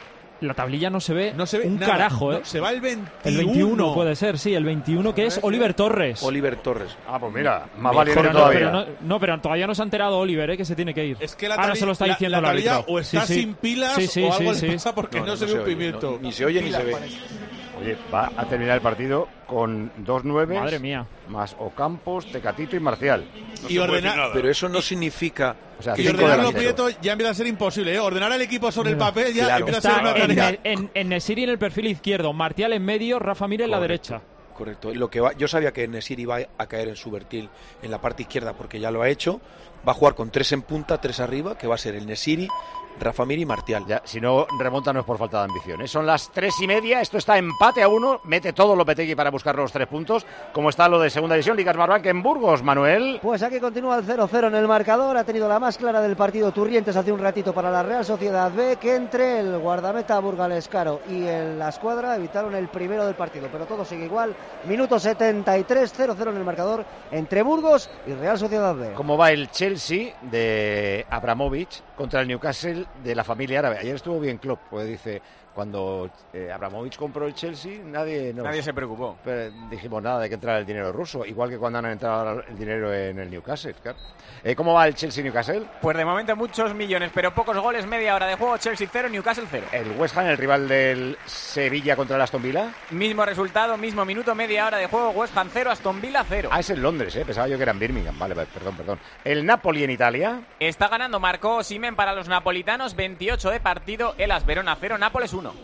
La tablilla no se ve, No se ve un nada. carajo, ¿eh? No, se va el veintiuno. El veintiuno puede ser, sí, el veintiuno, que es Oliver Torres. Oliver Torres. Ah, pues mira, más Pero valiente no, todavía. pero no, no, pero todavía no se ha enterado Oliver, ¿eh? Que se tiene que ir. Es que la Ahora tablilla- se lo está la- diciendo la el tablilla árbitro. o está Sí, sí. sin pilas Sí, sí, o algo sí, le sí. pasa porque no, se ve un oye, pimiento. no, ni se oye ni se ve. Oye, va a terminar el partido con dos nueves. Madre mía. Más Ocampos, Tecatito y Marcial. No y ordenar, pero eso no significa o sea, que ordenarlo, Prieto, ya empieza a ser imposible, ¿eh? Ordenar el equipo sobre el papel ya claro. empieza a ser una en, tarea. en, en Nesiri en el perfil izquierdo, Martial en medio, Rafa Mir en la derecha. Correcto. Lo que va, yo sabía que Nesiri iba a caer en Subertil en la parte izquierda porque ya lo ha hecho. Va a jugar con tres en punta, tres arriba, que va a ser el Nesiri, Rafa Mir y Martial. Ya, si no remonta no es por falta de ambición, ¿eh? Son las tres y media, esto está empate a uno, mete todo Lopetegui para buscar los tres puntos. ¿Cómo está lo de segunda división, Liga Smartbank en Burgos, Manuel? Pues aquí continúa el cero cero en el marcador, ha tenido la más clara del partido Turrientes hace un ratito para la Real Sociedad B, que entre el guardameta Burgalescaro y el, la escuadra evitaron el primero del partido, pero todo sigue igual, minuto setenta y tres, cero cero en el marcador entre Burgos y Real Sociedad B. ¿Cómo va el Chelsea de Abramovich contra el Newcastle de la familia árabe? Ayer estuvo bien Klopp, pues dice, cuando eh, Abramovich compró el Chelsea, nadie nos, nadie se preocupó. Dijimos nada de que entrara el dinero ruso, igual que cuando han entrado el dinero en el Newcastle. Claro. Eh, ¿Cómo va el Chelsea-Newcastle? Pues de momento muchos millones, pero pocos goles, media hora de juego, Chelsea cero, Newcastle cero. El West Ham, el rival del Sevilla contra el Aston Villa. Mismo resultado, mismo minuto, media hora de juego, West Ham cero, Aston Villa cero. Ah, es en Londres, eh, pensaba yo que era en Birmingham. Vale, vale, perdón, perdón. El Napoli en Italia. Está ganando, marcó Osimhen para los napolitanos, veintiocho de partido, el As Verona cero, Nápoles uno.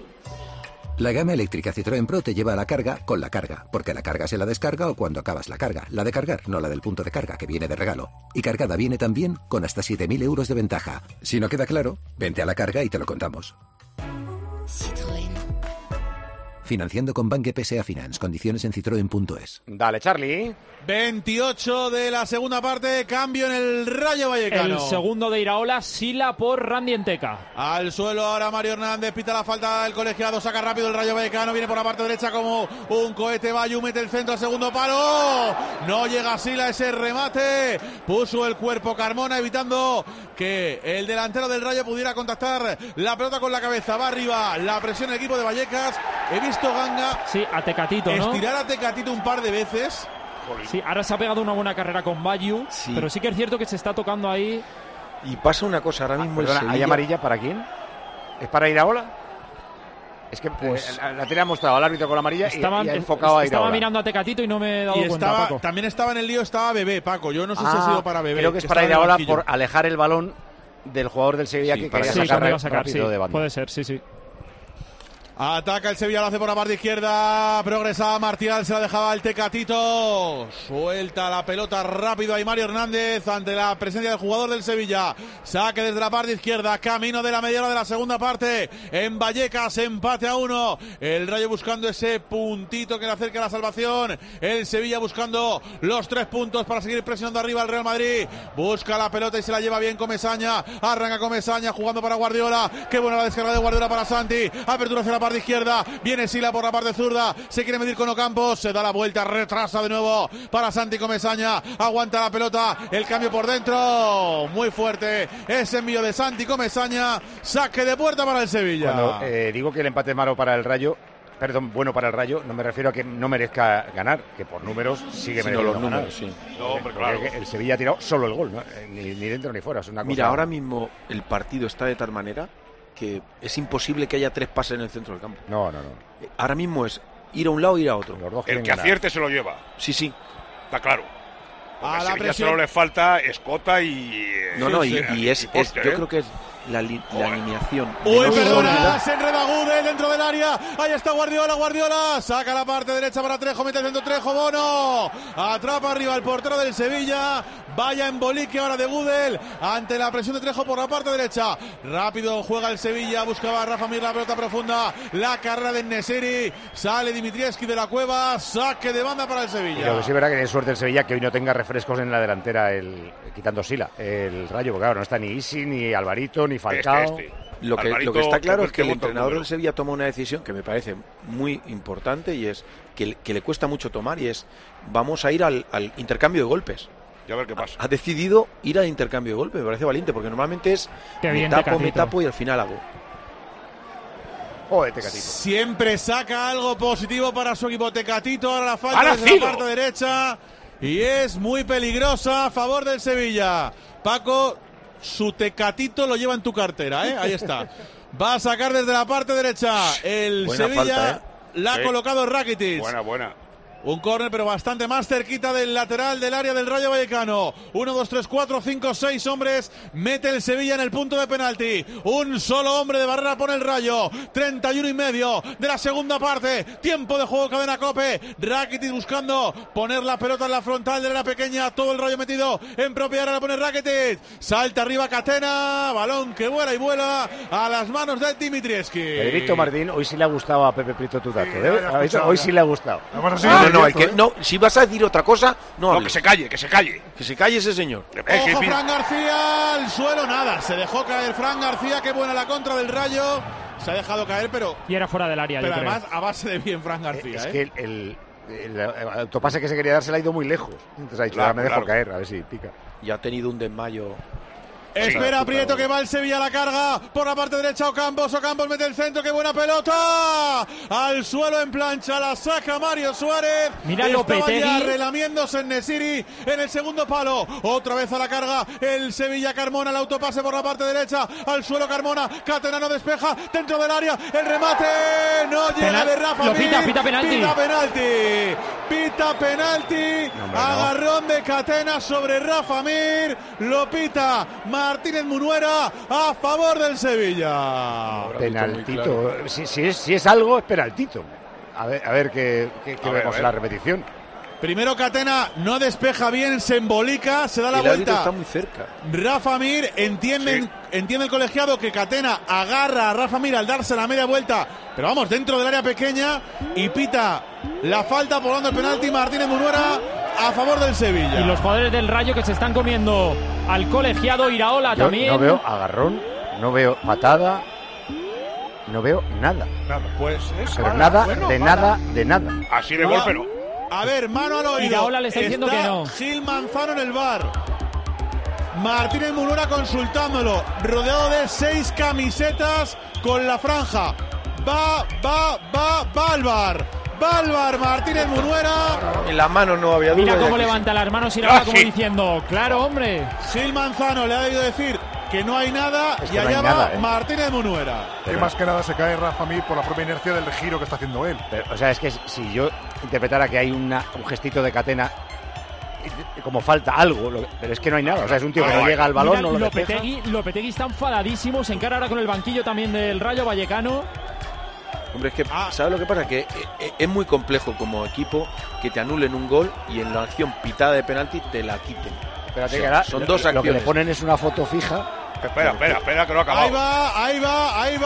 La gama eléctrica Citroën Pro te lleva a la carga con la carga, porque la carga se la descarga o cuando acabas la carga. La de cargar, no la del punto de carga, que viene de regalo. Y cargada viene también con hasta siete mil euros de ventaja. Si no queda claro, vente a la carga y te lo contamos. Citroën. Financiando con Banque P S A Finance. Condiciones en citroen punto es. Dale, Charlie. veintiocho de la segunda parte, cambio en el Rayo Vallecano. El segundo de Iraola, Sila por Randy Enteca. Al suelo ahora Mario Hernández, pita la falta del colegiado, saca rápido el Rayo Vallecano, viene por la parte derecha como un cohete, Bayu mete el centro al segundo palo. No llega Sila ese remate, puso el cuerpo Carmona evitando que el delantero del Rayo pudiera contactar la pelota con la cabeza. Va arriba la presión del equipo de Vallecas. He visto Ganga sí, a Tecatito, ¿no? estirar a Tecatito un par de veces. Sí, ahora se ha pegado una buena carrera con Bayu, sí. Pero sí que es cierto que se está tocando ahí. Y pasa una cosa, ahora mismo ah, perdona, el Sevilla... ¿hay amarilla para quién? ¿Es para Iraola? Es que pues, eh, la, la tenía mostrado al árbitro con la amarilla estaba, y, y ha enfocado a Iraola. Estaba mirando a Tecatito y no me he dado y cuenta, estaba, Paco. También estaba en el lío, estaba Bebé, Paco. Yo no sé ah, si ha sido para Bebé. Creo que es para Iraola por alejar el balón del jugador del Sevilla sí, que quería sí, sacar, a sacar rápido sí, de banda. Puede ser, sí, sí. Ataca el Sevilla, lo hace por la parte izquierda. Progresaba Martial, se la dejaba el Tecatito. Suelta la pelota rápido ahí Mario Hernández ante la presencia del jugador del Sevilla. Saque desde la parte izquierda, camino de la media hora de la segunda parte. En Vallecas, empate a uno. El Rayo buscando ese puntito que le acerca a la salvación. El Sevilla buscando los tres puntos para seguir presionando arriba al Real Madrid. Busca la pelota y se la lleva bien Comesaña. Arranca Comesaña jugando para Guardiola. Qué buena la descarga de Guardiola para Santi. Apertura hacia la parte de izquierda, viene Sila por la parte zurda, se quiere medir con Ocampos, se da la vuelta, retrasa de nuevo para Santi Comesaña, aguanta la pelota, el cambio por dentro, muy fuerte, ese envío de Santi Comesaña, saque de puerta para el Sevilla. Cuando eh, digo que el empate es malo para el Rayo, perdón, bueno para el Rayo, no me refiero a que no merezca ganar, que por números sigue mereciendo no, los ganar. números, sí. No, hombre, claro. El Sevilla ha tirado solo el gol, ¿no? ni, ni dentro ni fuera, es una cosa... Mira, ahora mismo el partido está de tal manera que es imposible que haya tres pases en el centro del campo. No, no, no. Ahora mismo es ir a un lado e ir a otro. Los dos el que ganar. acierte se lo lleva. Sí, sí. Está claro. Porque A a la Sevilla presión. solo le falta escota y... No, no, sí, y, sí, y es, y poste, es yo ¿eh? creo que es la, li, la alineación. Uy, menos perdona, sólida. se enreda Gude dentro del área. Ahí está Guardiola, Guardiola. Saca la parte derecha para Trejo, mete el centro Trejo, Bono. Atrapa arriba el portero del Sevilla. Vaya embolique ahora de Gudel ante la presión de Trejo por la parte derecha. Rápido juega el Sevilla, buscaba a Rafa Mir la pelota profunda. La carrera de Nesiri. Sale Dimitrievski de la cueva. Saque de banda para el Sevilla. Y lo que sí es verdad que tiene suerte el Sevilla que hoy no tenga refrescos en la delantera, el, quitando Sila, el Rayo, porque claro, no está ni Isi, ni Alvarito, ni Falcao. Este, este. Lo que, Alvarito, lo que está claro es que el monta entrenador número. del Sevilla toma una decisión que me parece muy importante y es que, que le cuesta mucho tomar y es vamos a ir al, al intercambio de golpes. Ya a ver qué pasa. Ha decidido ir al intercambio de golpes, me parece valiente porque normalmente es Qué me bien, tapo, Tecatito. me tapo y al final hago. Joder, Tecatito. Siempre saca algo positivo para su equipo Tecatito. Ahora la falta ¡Ahora desde sí! la parte derecha. Y es muy peligrosa a favor del Sevilla. Paco, su Tecatito lo lleva en tu cartera, ¿eh? Ahí está. Va a sacar desde la parte derecha el Buena Sevilla. falta, ¿eh? La Sí. ha colocado Rakitic. Buena, buena. Un córner, pero bastante más cerquita del lateral del área del Rayo Vallecano. Uno, dos, tres, cuatro, cinco, seis hombres. Mete el Sevilla en el punto de penalti. Un solo hombre de barrera pone el Rayo. treinta y uno y medio de la segunda parte. Tiempo de juego, Cadena COPE. Rakitic buscando poner la pelota en la frontal de la pequeña. Todo el Rayo metido en propia área. La pone Rakitic. Salta arriba Catena. Balón que vuela y vuela a las manos de Dimitrievski. Pedrito Martín, hoy sí le ha gustado a Pepe Prieto tu dato, Sí, ¿eh? ya lo he ¿Ha visto? escuchado, Hoy ya. sí le ha gustado. Bueno, sí, No, es no, el cierto, que, ¿eh? no, si vas a decir otra cosa, no, No, hables. que se calle, que se calle. Que se calle ese señor. Eh, que Ojo, pi- Fran García al suelo, nada. Se dejó caer Fran García. Qué buena la contra del Rayo. Se ha dejado caer, pero, Y era fuera del área, pero yo creo. además a base de bien Fran García. Es ¿eh? que el, el, el- el autopase que se quería dar se le ha ido muy lejos. Entonces ha dicho, Claro, ahora me dejo claro. caer, a ver si pica. Y ha tenido un desmayo. Espera Sí. Prieto que va el Sevilla a la carga. Por la parte derecha Ocampos. Ocampos mete el centro. ¡Qué buena pelota! Al suelo en plancha. La saca Mario Suárez. Mira Estaba Lopetegui. ya relamiéndose en Nesiri en el segundo palo. Otra vez a la carga el Sevilla. Carmona. El autopase por la parte derecha. Al suelo Carmona. Catena no despeja. Dentro del área. El remate. No llega Penal- de Rafa lo pita, Mir. pita penalti. Pita penalti. Pita penalti. No, hombre, no. Agarrón de Catena sobre Rafa Mir. Lo pita Martínez Munuera a favor del Sevilla. Penaltito. Si, si, es, si es algo, es penaltito. A ver, a ver qué, qué- qué A ver, vemos a en ver. la repetición. Primero Catena no despeja bien, se embolica, se da la El árbitro vuelta. está muy cerca. Rafa Mir entiende, Sí. entiende el colegiado que Catena agarra a Rafa Mir al darse la media vuelta, pero vamos, dentro del área pequeña y pita la falta por dando el penalti Martínez Munuera a favor del Sevilla. Y los jugadores del Rayo que se están comiendo al colegiado. Iraola Yo también. no veo agarrón, no veo patada, no veo nada. Nada, pues es Pero mala, nada, bueno, de mala. nada, de nada. Así de No, golpe no. A ver, mano al oído. Iraola le está diciendo que no. Gil Manzano en el bar. Martínez Munuera consultándolo. Rodeado de seis camisetas con la franja. Va, va, va, va al bar. Va al bar Martínez Munuera. En la mano no había duda. Mira de cómo que levanta las manos Iraola Ah, como sí. diciendo, claro, hombre. Gil Manzano le ha debido decir que no hay nada Es y que no allá hay va nada, ¿eh? Martínez Munuera. Que más que nada se cae Rafa Mir por la propia inercia del giro que está haciendo él. Pero, o sea, es que si yo interpretara que hay una, un gestito de Catena, como falta algo, lo- pero es que no hay nada. O sea, es un tío que no llega al balón, Mira, no lo despeja. Lopetegui, Lopetegui está enfadadísimo, se encara ahora con el banquillo también del Rayo Vallecano. Hombre, es que, ¿sabes lo que pasa? Que eh, eh, es muy complejo como equipo que te anulen un gol y en la acción pitada de penalti te la quiten. Espérate, O sea, que ahora son lo- dos Lo que le acciones. ponen es una foto fija. Espera, espera, espera, que no ha Ahí acabado. va, ahí va, ahí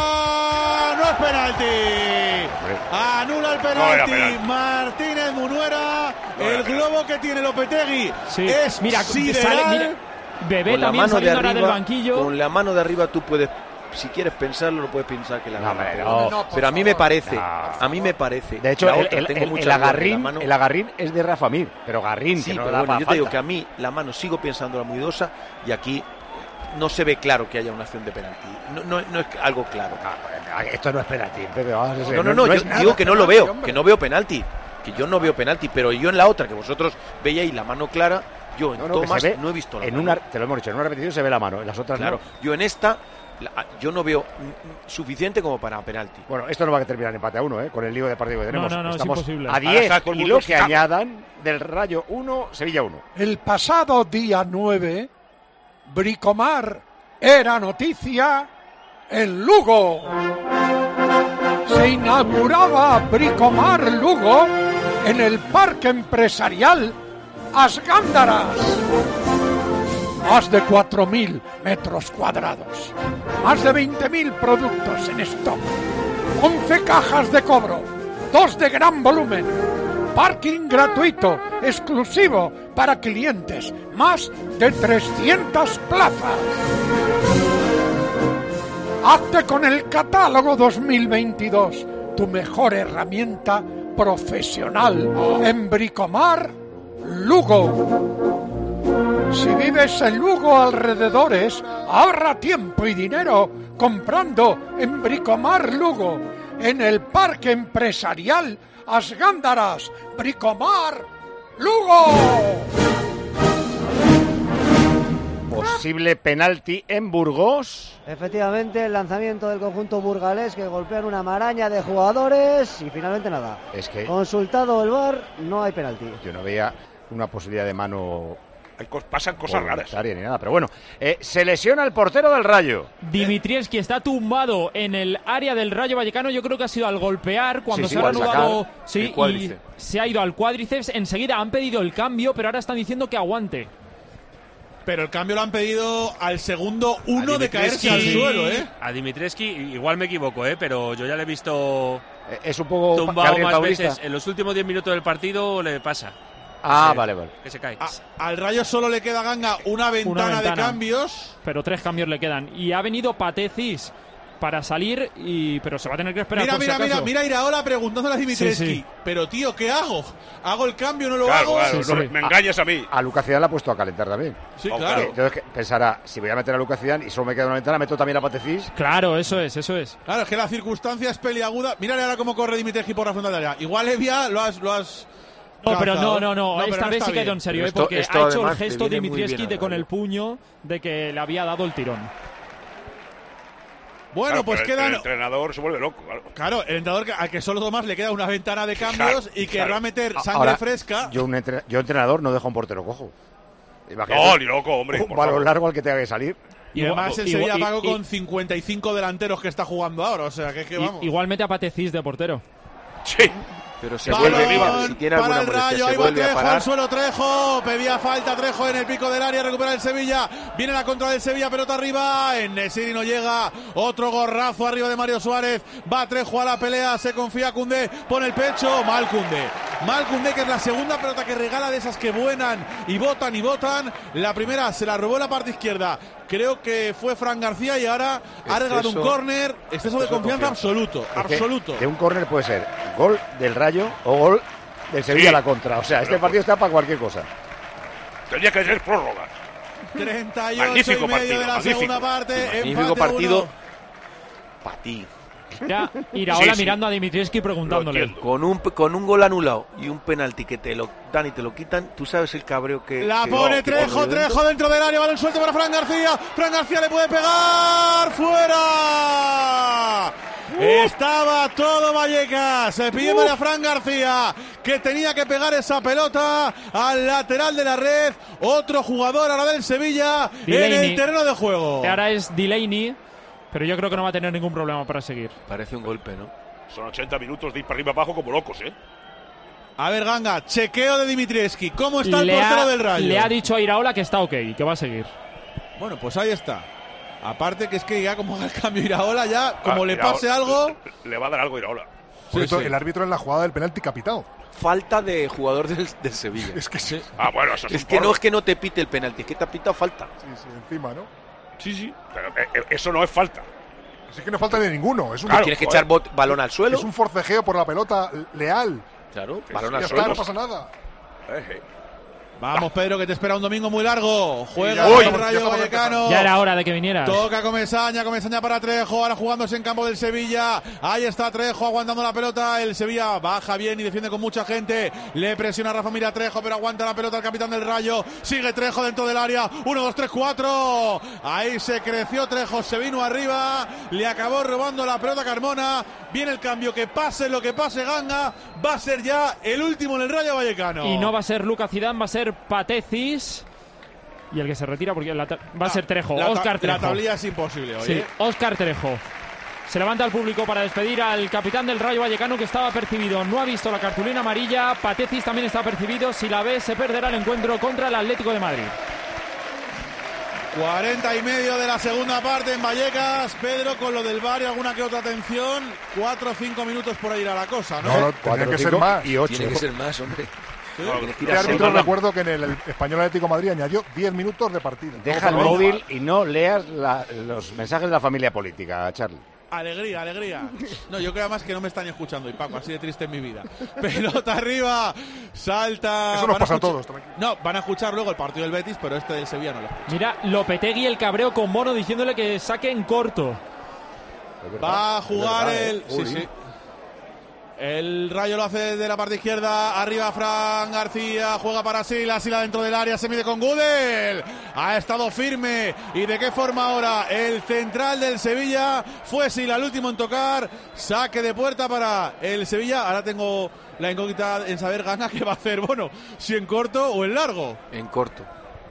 va. No es penalti. Anula el No era penalti. penalti. Martínez Munuera. No era el penalti. globo que tiene Lopetegui Sí. es Mira, sideral. sale- mira, Bebé Con la también mano de saliendo ahora del arriba, banquillo. con la mano de arriba tú puedes, si quieres pensarlo, lo puedes pensar que la No, agarra. hombre, pero, no. No, por pero a mí me favor. parece, No. a mí me parece. De hecho, la el, otra, el- tengo el- mucha el duda de la agarrín, mano. el agarrín es de Rafa Mir, pero Garrín, Sí, que no pero da bueno, pa' yo te digo falta. que a mí la mano sigo pensándola muy dudosa y aquí no se ve claro que haya una acción de penalti. No, no, no es algo claro. Ah, Esto no es penalti, Pepe, vamos a ser- No, no, no, es yo nada digo que no lo penalti, veo, hombre. que no veo penalti. Que yo no veo penalti, pero yo en la otra, que vosotros veíais la mano clara, yo en No, no, que Tomás se ve no he visto la en mano. una, te lo hemos dicho, en una repetición se ve la mano, en las otras Claro, no. yo en esta, la- yo no veo mm, mm, suficiente como para penalti. Bueno, esto no va a terminar en empate a uno, ¿eh? Con el lío de partido que tenemos. no, no, es Estamos imposible. a Ahora diez está todo el y mundo lo que excitado. añadan del Rayo uno, Sevilla uno. El pasado día nueve, Bricomar era noticia en Lugo. Se inauguraba Bricomar Lugo en el Parque Empresarial Asgándaras. Más de cuatro mil metros cuadrados. Más de veinte mil productos en stock. once cajas de cobro. Dos de gran volumen. Parking gratuito, exclusivo para clientes. Más de trescientas plazas. Hazte con el catálogo dos mil veintidós, tu mejor herramienta profesional en Bricomar Lugo. Si vives en Lugo alrededores, ahorra tiempo y dinero comprando en Bricomar Lugo, en el Parque Empresarial Asgándaras. Bricomar Lugo. Posible penalti en Burgos. Efectivamente, el lanzamiento del conjunto burgalés que golpean una maraña de jugadores y finalmente nada. Es que consultado el V A R, no hay penalti. Yo no veía una posibilidad de mano. Hay cos pasan cosas raras. Ni nada, pero bueno, eh, se lesiona el portero del Rayo. Dimitrievski está tumbado en el área del Rayo Vallecano. Yo creo que ha sido al golpear cuando sí, se sí, ha anudado. Sí, y se ha ido al cuádriceps. Enseguida han pedido el cambio, pero ahora están diciendo que aguante. Pero el cambio lo han pedido al segundo uno de caerse al suelo, ¿eh? A Dimitrievski, igual me equivoco, ¿eh? Pero yo ya le he visto. Es un poco tumbado Gabriel más Paulista. veces. En los últimos diez minutos del partido le pasa. Ah, se, vale, vale. Que se cae. A, al Rayo solo le queda, Ganga, una ventana, Una ventana de cambios. Pero tres cambios le quedan. Y ha venido Patecis para salir, y pero se va a tener que esperar. Mira, por mira, si mira, acaso. mira Iraola preguntándole a Dimitrievski. Sí, sí. Pero tío, ¿qué hago? ¿Hago el cambio o no lo claro, hago? Claro, Sí, no, sí. me engañas a mí. A, a Lucas Zidane la ha puesto a calentar también. Sí, Oh, claro. Entonces pensará, si voy a meter a Lucas Zidane y solo me queda una ventana, meto también a Patecis. Claro, eso es, eso es. Claro, es que la circunstancia es peliaguda. Mírale ahora cómo corre Dimitrievski por la frontal del área. Igual Evia lo has... Lo has No, pero cazado. no, no, no. pero Esta no vez está sí que ha ido bien. en serio, Pero ¿eh? esto- porque esto ha hecho además el le gesto viene muy Dimitrievski bien de al con el Rayo. puño de que le había dado el tirón. Bueno, Claro, pues pero quedan... El entrenador se vuelve loco, claro. Claro, el entrenador que- al que solo Tomás le queda una ventana de cambios Claro, y querrá claro. meter sangre Ahora, fresca. Yo, un entre- yo entrenador, no dejo a un portero cojo. Imagínate, No, ni loco, hombre. un por balón favor. largo al que tenga que salir. Y además el Igual- Sevilla y- pagó y- con cincuenta y cinco delanteros que está jugando ahora. O sea, que es que Y- vamos. igualmente a Patecis de portero. Sí. Pero se Balón vuelve, si tiene para alguna el molestia, Rayo, se ahí va vuelve a Trejo al parar. suelo, Trejo, pedía falta Trejo en el pico del área, recupera el Sevilla, viene la contra del Sevilla, pelota arriba, en Nesiri no llega, otro gorrazo arriba de Mario Suárez, va Trejo a la pelea, se confía Koundé, pone el pecho, mal Koundé, mal Koundé, que es la segunda pelota que regala de esas que vuelan y botan y botan, la primera se la robó en la parte izquierda, creo que fue Fran García y ahora ha regalado un Exceso- córner, exceso de confianza absoluto, Es que absoluto. de un córner puede ser gol del Rayo o gol del Sevilla a Sí. la contra. O sea, este partido está para cualquier cosa. Tendría que ser prórroga. treinta y ocho Magnífico y medio partido, de la magnífico. segunda parte, Magnífico empate partido uno. para ti. Ya, Iraola Sí, sí. mirando a Dimitrievski preguntándole. entiendo. Con un, con un gol anulado y un penalti que te lo dan y te lo quitan, tú sabes el cabreo que... La que- pone que- Trejo, que- Trejo dentro del área, balón suelto para Fran García. Fran García le puede pegar. ¡Fuera! Estaba todo Vallecas pidiéndole a Fran García que tenía que pegar esa pelota al lateral de la red. Otro jugador ahora del Sevilla en Delaney. el terreno de juego. Ahora es Delaney, pero yo creo que no va a tener ningún problema para seguir. Parece un golpe, ¿no? Son ochenta minutos de ir para arriba y para abajo como locos, ¿eh? A ver, Ganga, chequeo de Dimitrievski. ¿Cómo está el Le portero ha, del Rayo? le ha dicho a Iraola que está ok, que va a seguir. Bueno, pues ahí está. Aparte que es que ya como haga el cambio Iraola ya, como Ah, le Iraola- pase algo... Le va a dar algo a Iraola. Por Sí, eso sí. el árbitro en la jugada del penalti capitado. Falta de jugador del, del Sevilla. Es que sí. Ah, bueno, eso es, Es un que no porro. es que no te pite el penalti, es que te ha pitado falta. Sí, sí, encima, ¿no? Sí, sí. Pero eh, eh, eso no es falta. Así que no falta de ninguno. Es un, Claro, Tienes que joder. echar bot- balón al suelo. es un forcejeo por la pelota leal. Claro, Sí, balón sí, al Ya eso está, suelo. no pasa nada. Eh, eh. Vamos, Pedro, que te espera un domingo muy largo. Juega Uy, el ya Rayo estamos Vallecano. Ya era hora de que vinieras. Toca Comesaña, Comesaña para Trejo, ahora jugándose en campo del Sevilla. Ahí está Trejo aguantando la pelota. El Sevilla baja bien y defiende con mucha gente. Le presiona Rafa Mira a Trejo, pero aguanta la pelota el capitán del Rayo. Sigue Trejo dentro del área. Uno, dos, tres, cuatro. Ahí se creció Trejo, se vino arriba. Le acabó robando la pelota Carmona. Viene el cambio, que pase lo que pase Ganga. Va a ser ya el último en el Rayo Vallecano. Y no va a ser Lucas Zidane, va a ser Patecis. Y el que se retira porque la ta- va a ser Trejo, La ta- Óscar Trejo. La tablilla es imposible hoy. Sí, ¿eh? Óscar Trejo. Se levanta el público para despedir al capitán del Rayo Vallecano, que estaba percibido. No ha visto la cartulina amarilla. Patecis también está percibido. Si la ve, se perderá el encuentro contra el Atlético de Madrid. cuarenta y medio de la segunda parte en Vallecas. Pedro, con lo del V A R y alguna que otra atención. Cuatro o cinco minutos por ahí irá la cosa, ¿no? No, no, Cuatro, tendría que ser cinco más. y ocho. Tiene que ser más, hombre. Sí. Tienes que ir El a árbitro seis. recuerdo que en el, el Español Atlético de Madrid añadió diez minutos de partido. Deja el Todo por móvil y no leas la- los mensajes de la familia política, Charlie. Alegría, alegría. No, yo creo además que no me están escuchando, y Paco, así de triste en mi vida. Pelota arriba, salta. Eso nos Van a pasa a escuchar- todos, tranquilo. No, van a escuchar luego el partido del Betis, pero este del Sevilla no lo escuchan. Mira, Lopetegui el cabreo con Mono diciéndole que saque en corto. Va a jugar verdad, el. ¿eh? Sí, Uy. sí. El Rayo lo hace desde la parte izquierda. Arriba Fran García. Juega para Sila. Sila dentro del área. Se mide con Gudel. Ha estado firme. ¿Y de qué forma ahora? El central del Sevilla fue Sila el último en tocar. Saque de puerta para el Sevilla. Ahora tengo la incógnita en saber Ganga qué va a hacer. Bueno, si en corto o en largo. En corto.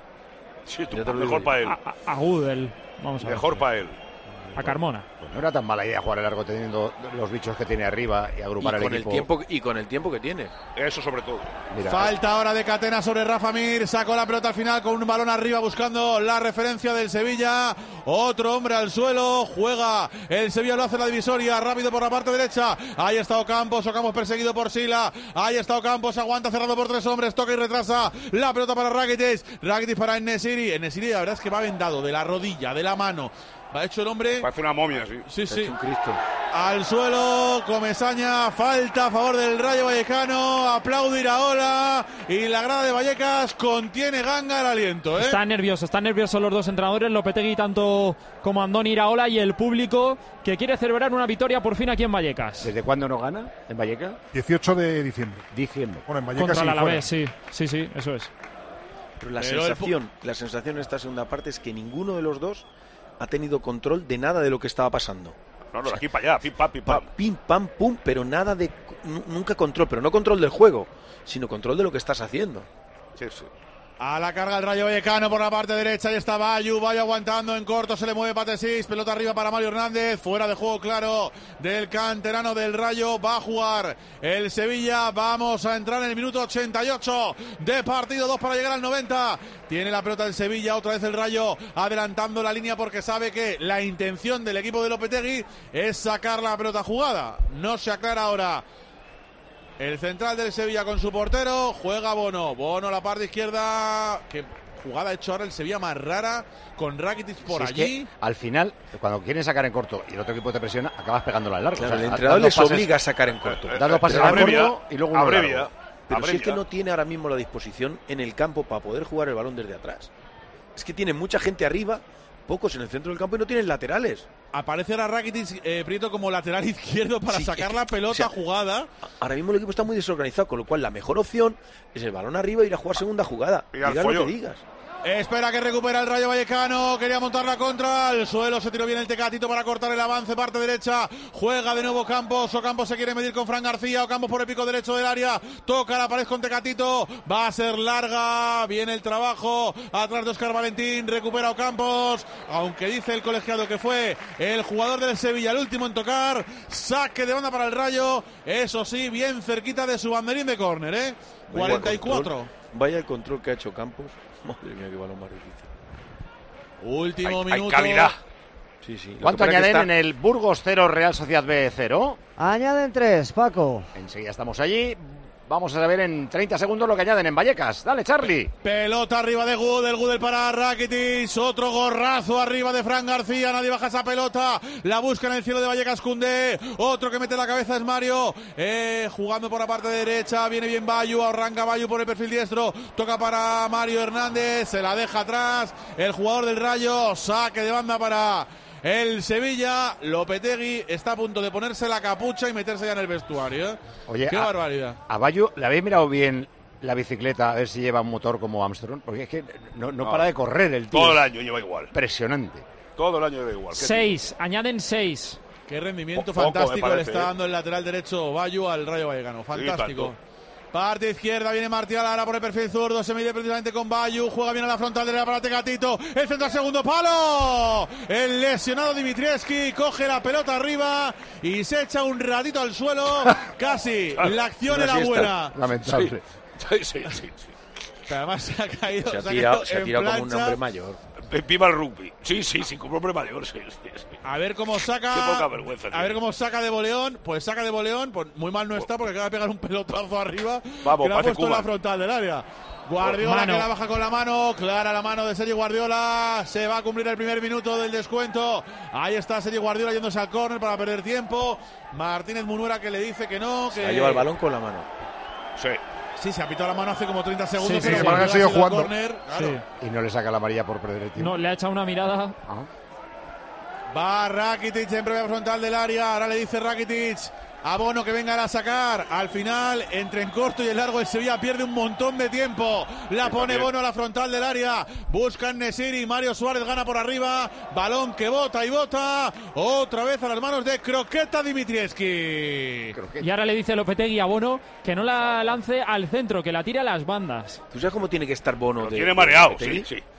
Sí, tú, mejor para él. A, a, a Gudel. Vamos a ver. Mejor para él. A Carmona. Pues no era tan mala idea jugar el largo teniendo los bichos que tiene arriba y agrupar y al con equipo. El tiempo, y con el tiempo que tiene. Eso sobre todo. Mira, Falta ahora de Catena sobre Rafa Mir. Sacó la pelota al final con un balón arriba buscando la referencia del Sevilla. Otro hombre al suelo. Juega el Sevilla, lo hace la divisoria. Rápido por la parte derecha. Ahí está Ocampos. Ocampos perseguido por Sila. Ahí está Ocampos. Aguanta cerrado por tres hombres. Toca y retrasa. La pelota para Rakitic. Rakitic para En-Nesyri. En-Nesyri la verdad es que va vendado de la rodilla, de la mano. Va hecho el hombre. Parece una momia, sí. Sí, sí. Es un Cristo. Al suelo, Comesaña, falta a favor del Rayo Vallecano, aplaude Iraola y la grada de Vallecas contiene Ganga el aliento, ¿eh? Están nerviosos, están nerviosos los dos entrenadores, Lopetegui tanto como Andoni Iraola, y el público que quiere celebrar una victoria por fin aquí en Vallecas. ¿Desde cuándo no gana en Vallecas? dieciocho de diciembre. Diciembre. Bueno, en Vallecas Contra sí, el fuera. Alavés, sí, sí, sí, eso es. Pero la Pero sensación, la sensación en esta segunda parte es que ninguno de los dos ha tenido control de nada de lo que estaba pasando. No, no, de aquí para allá, pim, pam, pim, pam. Pim, pam, pum, pero nada de... Nunca control, pero no control del juego, sino control de lo que estás haciendo. Sí, sí. A la carga el Rayo Vallecano por la parte derecha. Ahí está Bayu. Bayu aguantando en corto. Se le mueve Patesís. Pelota arriba para Mario Hernández. Fuera de juego claro del canterano del Rayo. Va a jugar el Sevilla. Vamos a entrar en el minuto ochenta y ocho de partido. Dos para llegar al noventa. Tiene la pelota el Sevilla. Otra vez el Rayo adelantando la línea porque sabe que la intención del equipo de Lopetegui es sacar la pelota jugada. No se aclara ahora. El central del Sevilla con su portero, juega Bono, Bono a la parte izquierda, que jugada ha hecho ahora el Sevilla más rara, con Rakitic por si allí. Es que, al final, cuando quieren sacar en corto y el otro equipo te presiona, acabas pegándola en largo. Claro, o sea, el entrenador les pases, obliga a sacar en corto. Dar dos pases al corto y luego uno abrevia, largo. Pero abrevia. si es que no tiene ahora mismo la disposición en el campo para poder jugar el balón desde atrás. Es que tiene mucha gente arriba, pocos en el centro del campo y no tienen laterales. Aparece ahora Rakitic, eh, Prieto, como lateral izquierdo para Sí, sacar es la que, pelota o sea, jugada. Ahora mismo el equipo está muy desorganizado, con lo cual la mejor opción es el balón arriba e ir a jugar segunda jugada. Y al Digas lo que follón. digas. Espera que recupera el Rayo Vallecano. Quería montar la contra. Al suelo se tiró bien el Tecatito para cortar el avance. Parte derecha. Juega de nuevo Campos. Ocampos se quiere medir con Fran García. Ocampos por el pico derecho del área. Toca la pared con Tecatito. Va a ser larga. Viene el trabajo. Atrás de Óscar Valentín. Recupera Ocampos. Aunque dice el colegiado que fue el jugador del Sevilla el último en tocar. Saque de banda para el Rayo. Eso sí, bien cerquita de su banderín de córner, ¿eh? cuarenta y cuatro. Vaya el control que ha hecho Campos. Madre mía, qué balón más difícil. Último Hay- hay minuto. calidad. Sí, sí. Lo ¿Cuánto que pasa es que añaden está- en el Burgos cero, Real Sociedad B cero? Añaden tres, Paco. Enseguida estamos allí. Vamos a saber en treinta segundos lo que añaden en Vallecas. Dale, Charlie. Pelota arriba de Gudel, Gudel para Rakitic, otro gorrazo arriba de Fran García, nadie baja esa pelota, la busca en el cielo de Vallecas Koundé, otro que mete la cabeza es Mario, eh, jugando por la parte derecha, viene bien Bayu, arranca Bayu por el perfil diestro, toca para Mario Hernández, se la deja atrás, el jugador del Rayo, saque de banda para el Sevilla. Lopetegui está a punto de ponerse la capucha y meterse ya en el vestuario, ¿eh? Oye, qué a- barbaridad. A Bayo, ¿le habéis mirado bien la bicicleta a ver si lleva un motor como Armstrong? Porque es que no, no No. para de correr el tío. Todo el Es año lleva igual. Impresionante. Todo el año lleva igual. ¿Qué Seis, añaden seis. Qué rendimiento Poco, fantástico me le parece, está ¿eh? dando el lateral derecho Bayu al Rayo Vallecano. Fantástico. tanto. Parte izquierda, viene Martial ahora por el perfil zurdo, se mide precisamente con Bayu, juega bien a la frontal de la para Tecatito, el centro al segundo palo, el lesionado Dimitrievski coge la pelota arriba y se echa un ratito al suelo, casi, la acción Una era siesta. buena. Lamentable. Sí, sí, sí, sí. Pero además se ha caído, Se ha se ha tirado, caído se ha en tirado como un plancha. hombre mayor. Viva el rugby. Sí, sí, sí, como hombre mayor. Sí, sí, sí. A ver cómo saca. Qué poca vergüenza A tiene. ver cómo saca de Boleón. Pues saca de Boleón. Pues muy mal no está porque acaba de pegar un pelotazo arriba. Vamos, que le ha parece puesto en la Cuba. frontal del área. Guardiola Mano. que la baja con la mano. Clara la mano de Sergio Guardiola. Se va a cumplir el primer minuto del descuento. Ahí está Sergio Guardiola yéndose al córner para perder tiempo. Martínez Munuera que le dice que no. Que Se lleva el balón con la mano. Sí. Sí, se ha pitado la mano hace como treinta segundos. Sí, sí, pero sí, Guardiola ha seguido ha sido al jugando. córner, claro. Sí. Y no le saca la amarilla por perder el tiempo. No, le ha echado una mirada. Ah. Va Rakitic en primera frontal del área. Ahora le dice Rakitic a Bono que venga a sacar. Al final, entre en corto y en largo, el Sevilla pierde un montón de tiempo. La pone Bono a la frontal del área. Busca Nesiri. Mario Suárez gana por arriba. Balón que bota y bota. Otra vez a las manos de Croqueta Dimitrievski. Y ahora le dice Lopetegui a Bono que no la lance al centro, que la tire a las bandas. ¿Tú sabes cómo tiene que estar Bono? Lo de, tiene mareado, de sí, sí.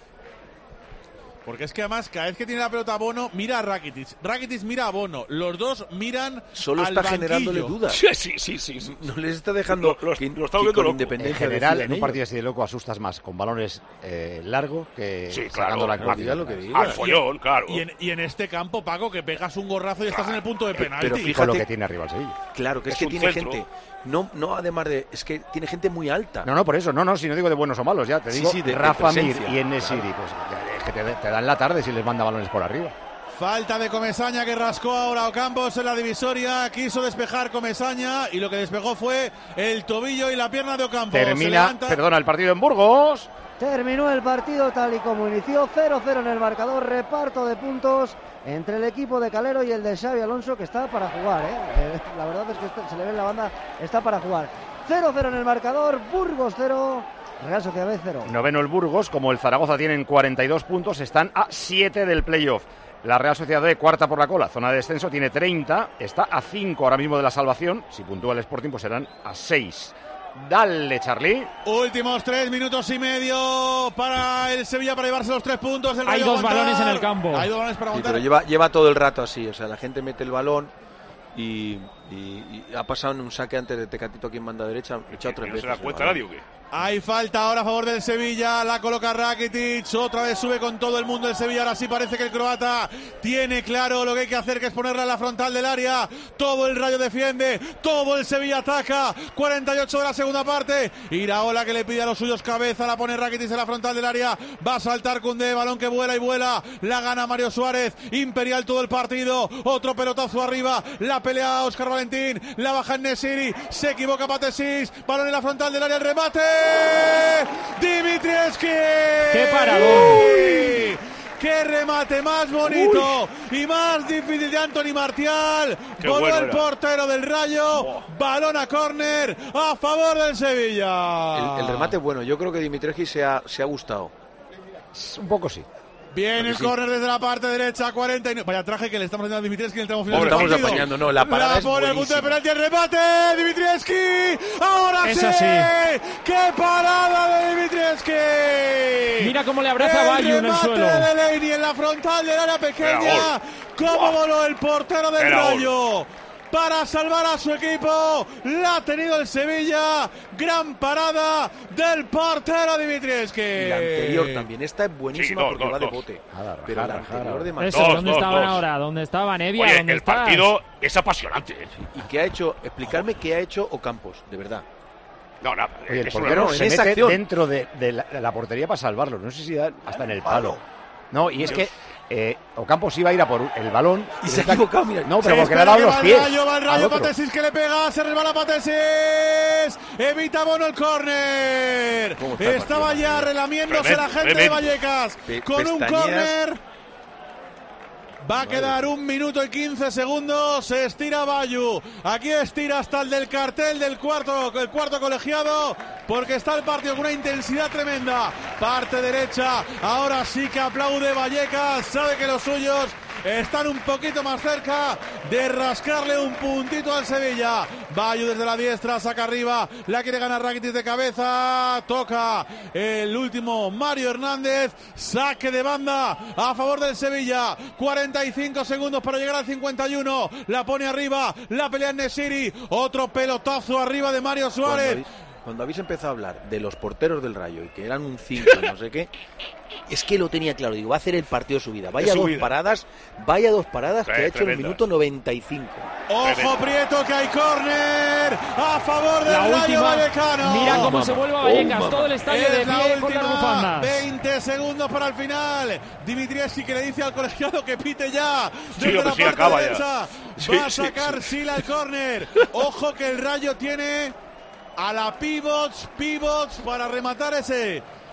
Porque es que además cada vez que tiene la pelota Bono mira a Rakitic, Rakitic mira a Bono, los dos miran Solo al está banquillo. generándole dudas. Sí, sí, sí, sí. No les está dejando Lo- lo- que, lo está que viendo con loco. independencia En general, decidan en un ellos. partido así de loco asustas más con balones eh, largos que Sí, sacando claro, la claro. cruz. Lo que diga. Al follón, claro. Y en, y en este campo, Paco, que pegas un gorrazo y estás en el punto de penalti. pero Con fíjate- lo que tiene arriba el Sevilla. Claro, que es, Es que un tiene centro. gente. No, no, además de. Es que tiene gente muy alta. No, no, por eso, no, no, si no digo de buenos o malos, ya te Sí, digo, sí, de- de Rafa Mir presencia. y Enesiri, pues es que te, te dan la tarde si les manda balones por arriba. Falta de Comesaña que rascó ahora Ocampos en la divisoria. Quiso despejar Comesaña y lo que despejó fue el tobillo y la pierna de Ocampos. Se Termina, levanta. perdona, el partido en Burgos. Terminó el partido tal y como inició, cero cero en el marcador, reparto de puntos entre el equipo de Calero y el de Xavi Alonso, que está para jugar, ¿eh? Eh, la verdad es que está- se le ve en la banda, está para jugar. cero cero en el marcador, Burgos cero, Real Sociedad B cero. Noveno el Burgos, como el Zaragoza tienen cuarenta y dos puntos, están a siete del playoff. La Real Sociedad B, cuarta por la cola, zona de descenso, tiene treinta, está a cinco ahora mismo de la salvación. Si puntúa el Sporting, pues serán a seis. Dale, Charlie. Últimos tres minutos y medio para el Sevilla para llevarse los tres puntos. El Hay Rayo dos aguantar. balones en el campo. Hay dos balones para Sí, aguantar. pero lleva, lleva todo el rato así. O sea, la gente mete el balón y, y- y ha pasado en un saque antes de Tecatito aquí en banda derecha. Ha echado tres ¿No veces. se da el cuenta balón. nadie o qué? Hay falta ahora a favor del Sevilla, la coloca Rakitic, otra vez sube con todo el mundo el Sevilla, ahora sí parece que el croata tiene claro lo que hay que hacer, que es ponerla en la frontal del área, todo el Rayo defiende, todo el Sevilla ataca, cuarenta y ocho de la segunda parte, Iraola que le pide a los suyos cabeza, la pone Rakitic en la frontal del área, va a saltar Koundé, balón que vuela y vuela, la gana Mario Suárez, imperial todo el partido, otro pelotazo arriba, la pelea Óscar Valentín, la baja en Nesiri, se equivoca Patesis, balón en la frontal del área, el remate. Dimitrievski. ¡Qué paradón! ¡Qué remate más bonito y más difícil de Anthony Martial! Qué Voló bueno el era. portero del Rayo, balón a córner a favor del Sevilla. El, el remate es bueno. Yo creo que Dimitrievski se ha, se ha gustado. Un poco sí. Bien el sí. córner desde la parte derecha, cuarenta y nueve. Vaya traje que le estamos haciendo a Dimitrievski en el tramo final Pobre, del estamos partido. apañando, no, la parada es pone el punto de buenísima. penalti, el remate, Dimitrievski. Ahora Eso sí. sí. ¡Qué parada de Dimitrievski! Mira cómo le abraza a Bayu en el remate suelo. de Delaney en la frontal del área pequeña. Era Cómo voló el portero del Era gol. Rayo. Para salvar a su equipo, la ha tenido el Sevilla. Gran parada del portero Dimitrievski. Y la anterior también. Esta es buenísima Sí, dos, porque dos, va de dos. bote. Jara, Pero la jara, anterior jara. de Martín. Eso, Dos, ¿dónde dos, estaban dos. ahora? ¿Dónde estaba Nevia? Oye, ¿Dónde el estás? partido es apasionante. ¿Y qué ha hecho? Explicarme qué ha hecho Ocampos, de verdad. No, nada. Oye, el es un portero error. se en esa mete acción. dentro de, de la, de la portería para salvarlo. No sé si da hasta en el palo. No, y es que eh, Ocampos iba a ir a por el balón. Y se ha equivocado, mira. No, pero Se porque le ha espera dado que los va el pies. Rayo, va el al Rayo, otro. Patesis que le pega, se resbala Patesis, evita Bono el córner. ¿Cómo está el Estaba partido, ya Mario? relamiéndose Tremendo, la gente de tremendo. Vallecas Pe- con un pestañeas. córner. Va a quedar un minuto y quince segundos. Se estira Bayu. Aquí estira hasta el del cartel del cuarto, el cuarto colegiado. Porque está el partido con una intensidad tremenda. Parte derecha. Ahora sí que aplaude Vallecas. Sabe que los suyos están un poquito más cerca de rascarle un puntito al Sevilla. Bayu desde la diestra, saca arriba, la quiere ganar Rakitic de cabeza, toca el último Mario Hernández, saque de banda a favor del Sevilla, cuarenta y cinco segundos para llegar al cincuenta y uno, la pone arriba, la pelea en Nesiri, otro pelotazo arriba de Mario Suárez. Cuando, cuando habéis empezado a hablar de los porteros del Rayo y que eran un cinco y no sé qué, es que lo tenía claro. Digo, va a hacer el partido de su vida. Vaya De su dos vida. paradas, vaya dos paradas Sí, que ha hecho en el tremenda. minuto noventa y cinco. Ojo Prieto que hay córner a favor del La Rayo última. Vallecano. Mira cómo mamá. se vuelve a Oh, Vallecas. mamá. Todo el estadio de Es la pie con las última, bufandas. veinte segundos para el final. Dimitrievski que le dice al colegiado que pite ya. Sí, Desde hombre, la sí, parte acaba ya. derecha. Sí, Va a sí, sacar sí. Sila el córner. Ojo que el Rayo tiene a la pivots, pivots para rematar ese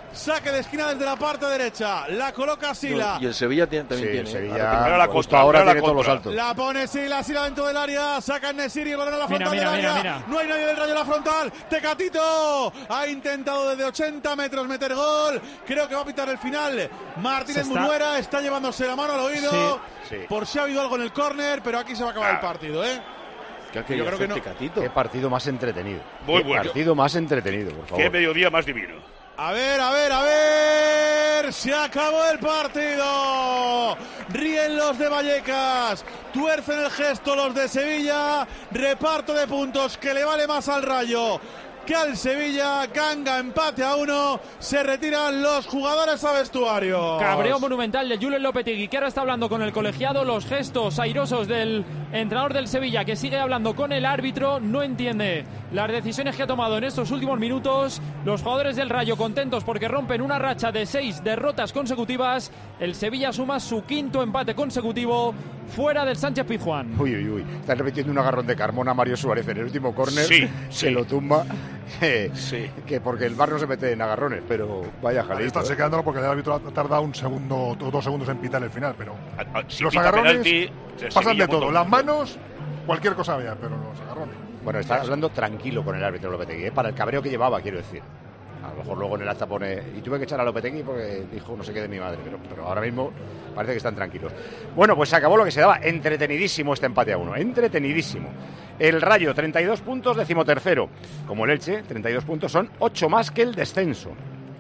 Saque de esquina desde la parte derecha. La coloca Sila. Y el Sevilla tiene, también Sí, tiene. el Sevilla Ahora ahora la justo contra, ahora ahora tiene la todos los contra. saltos. La pone Sila, Sila dentro del área. Saca Nesiri, el balón a la Mira, frontal mira, del área. mira, mira. No hay nadie del Rayo en la frontal. Tecatito ha intentado desde ochenta metros meter gol. Creo que va a pitar el final. Martínez Se está- Munuera está llevándose la mano al oído. Sí, sí. Por si ha habido algo en el córner, pero aquí se va a acabar el partido, ¿eh? ¿Qué ha Yo querido creo que hacer no. Tecatito? Qué partido más entretenido. Muy Qué bueno. partido más entretenido, por favor. Qué mediodía más divino. A ver, a ver, a ver. Se acabó el partido. Ríen los de Vallecas. Tuercen el gesto los de Sevilla. Reparto de puntos que le vale más al Rayo que al Sevilla. Ganga, empate a uno. Se retiran los jugadores a vestuario. Cabreo monumental de Julen Lopetegui, que ahora está hablando con el colegiado. Los gestos airosos del entrenador del Sevilla, que sigue hablando con el árbitro. No entiende las decisiones que ha tomado en estos últimos minutos. Los jugadores del Rayo contentos porque rompen una racha de seis derrotas consecutivas. El Sevilla suma su quinto empate consecutivo fuera del Sánchez Pizjuán. Uy, uy, uy. Están repitiendo un agarrón de Carmona a Mario Suárez en el último córner. Sí, Se sí. lo tumba. Eh, Sí. Que porque el bar no se mete en agarrones, pero vaya Ahí jalito. está eh. secándolo porque el árbitro ha tardado un segundo o dos segundos en pitar el final, pero A- a- Si los pita agarrones penalti, el pasan Sevilla de todo. votó. Las manos, cualquier cosa vea, pero los agarrones. Bueno, está hablando tranquilo con el árbitro Lopetegui, ¿eh? Para el cabreo que llevaba, quiero decir. A lo mejor luego en el acta pone... Y tuve que echar a Lopetegui porque dijo no sé qué de mi madre, pero, pero ahora mismo parece que están tranquilos. Bueno, pues se acabó lo que se daba. Entretenidísimo este empate a uno. Entretenidísimo. El Rayo, treinta y dos puntos, decimotercero. Como el Elche, treinta y dos puntos, son ocho más que el descenso.